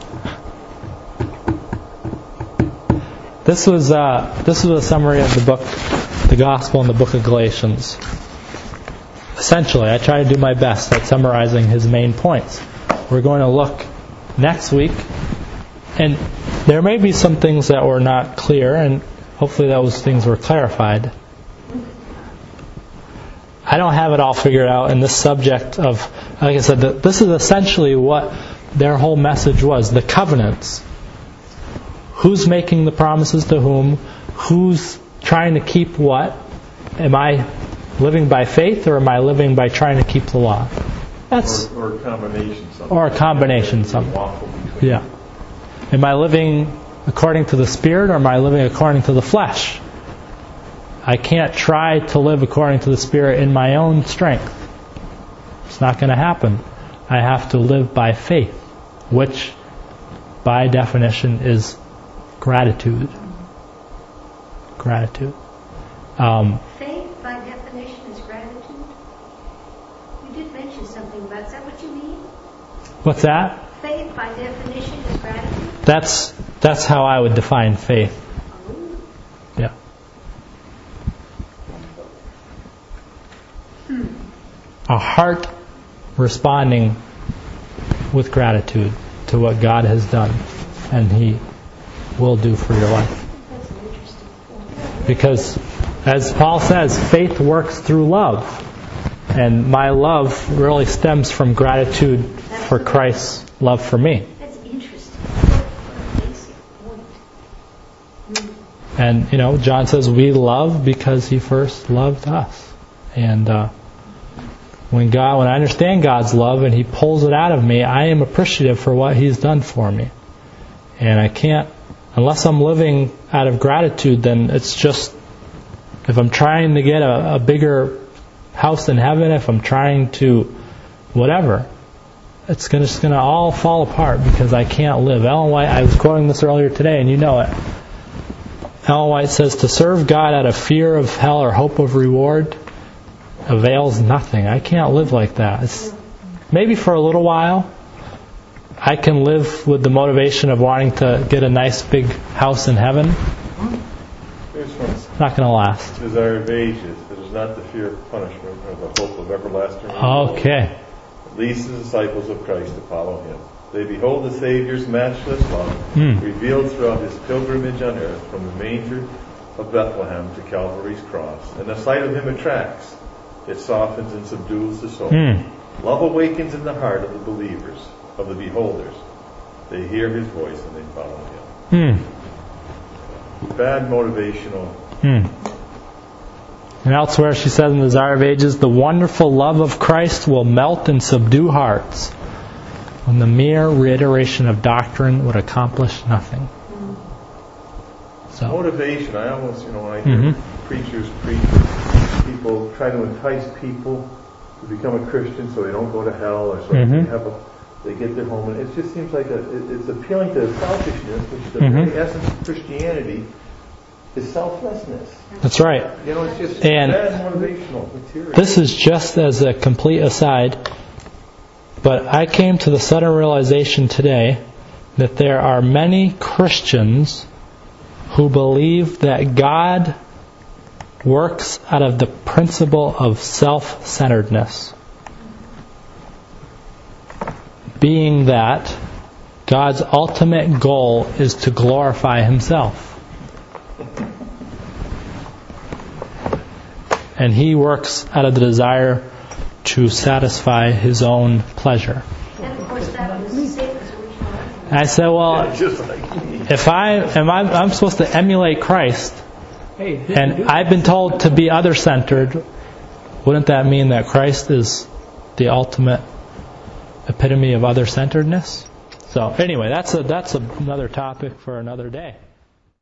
This was uh, this was a summary of the book, the Gospel in the book of Galatians. Essentially, I try to do my best at summarizing his main points. We're going to look next week, and there may be some things that were not clear, and hopefully those things were clarified. I don't have it all figured out in this subject of, like I said, this is essentially what their whole message was, the covenants. Who's making the promises to whom? Who's trying to keep what? Am I living by faith, or am I living by trying to keep the law? That's or, or a combination. Something. Or a combination. Something. Yeah. Am I living according to the Spirit, or am I living according to the flesh? I can't try to live according to the Spirit in my own strength. It's not going to happen. I have to live by faith, which, by definition, is gratitude. Gratitude. Um, Faith, by definition, is gratitude? You did mention something about, is that what you mean? What's that? Faith, by definition, is gratitude? That's that's how I would define faith. Yeah. Hmm. A heart responding with gratitude to what God has done and He will do for your life. That's an interesting point. Because, as Paul says, faith works through love. And my love really stems from gratitude for Christ's love for me. That's interesting. What a basic point. Hmm. And, you know, John says we love because He first loved us. And uh, when God, when I understand God's love and He pulls it out of me, I am appreciative for what He's done for me. And I can't, unless I'm living out of gratitude, then it's just, if I'm trying to get a, a bigger house in heaven, if I'm trying to whatever, it's gonna, just going to all fall apart because I can't live. Ellen White, I was quoting this earlier today, and you know it. Ellen White says, to serve God out of fear of hell or hope of reward avails nothing. I can't live like that. It's, maybe for a little while, I can live with the motivation of wanting to get a nice big house in heaven. Here's one. It's not going to last. Desire of ages, it is not the fear of punishment, or the hope of everlasting reward. Okay. At least the disciples of Christ to follow Him. They behold the Savior's matchless love, Hmm. revealed throughout His pilgrimage on earth, from the manger of Bethlehem to Calvary's cross. And the sight of Him attracts. It softens and subdues the soul. Hmm. Love awakens in the heart of the believers, of the beholders. They hear His voice and they follow Him. Hmm. Bad motivational. Hmm. And elsewhere she says in the Desire of Ages, the wonderful love of Christ will melt and subdue hearts when the mere reiteration of doctrine would accomplish nothing. So. Motivation, I almost, you know, when I hear Mm-hmm. preachers preach, people try to entice people to become a Christian so they don't go to hell, or so Mm-hmm. they have a, they get their home, and it just seems like a, it, it's appealing to selfishness, which the Mm-hmm. very essence of Christianity is selflessness. That's right. You know, it's just And bad motivational material. This is just as a complete aside, but I came to the sudden realization today that there are many Christians who believe that God works out of the principle of self-centeredness, being that God's ultimate goal is to glorify Himself. And He works out of the desire to satisfy His own pleasure. And of course that was Satan's original argument. And I said, well, just like if I am I, I'm supposed to emulate Christ, Hey, and I've been told to be other-centered, wouldn't that mean that Christ is the ultimate epitome of other-centeredness? So anyway, that's a that's another topic for another day.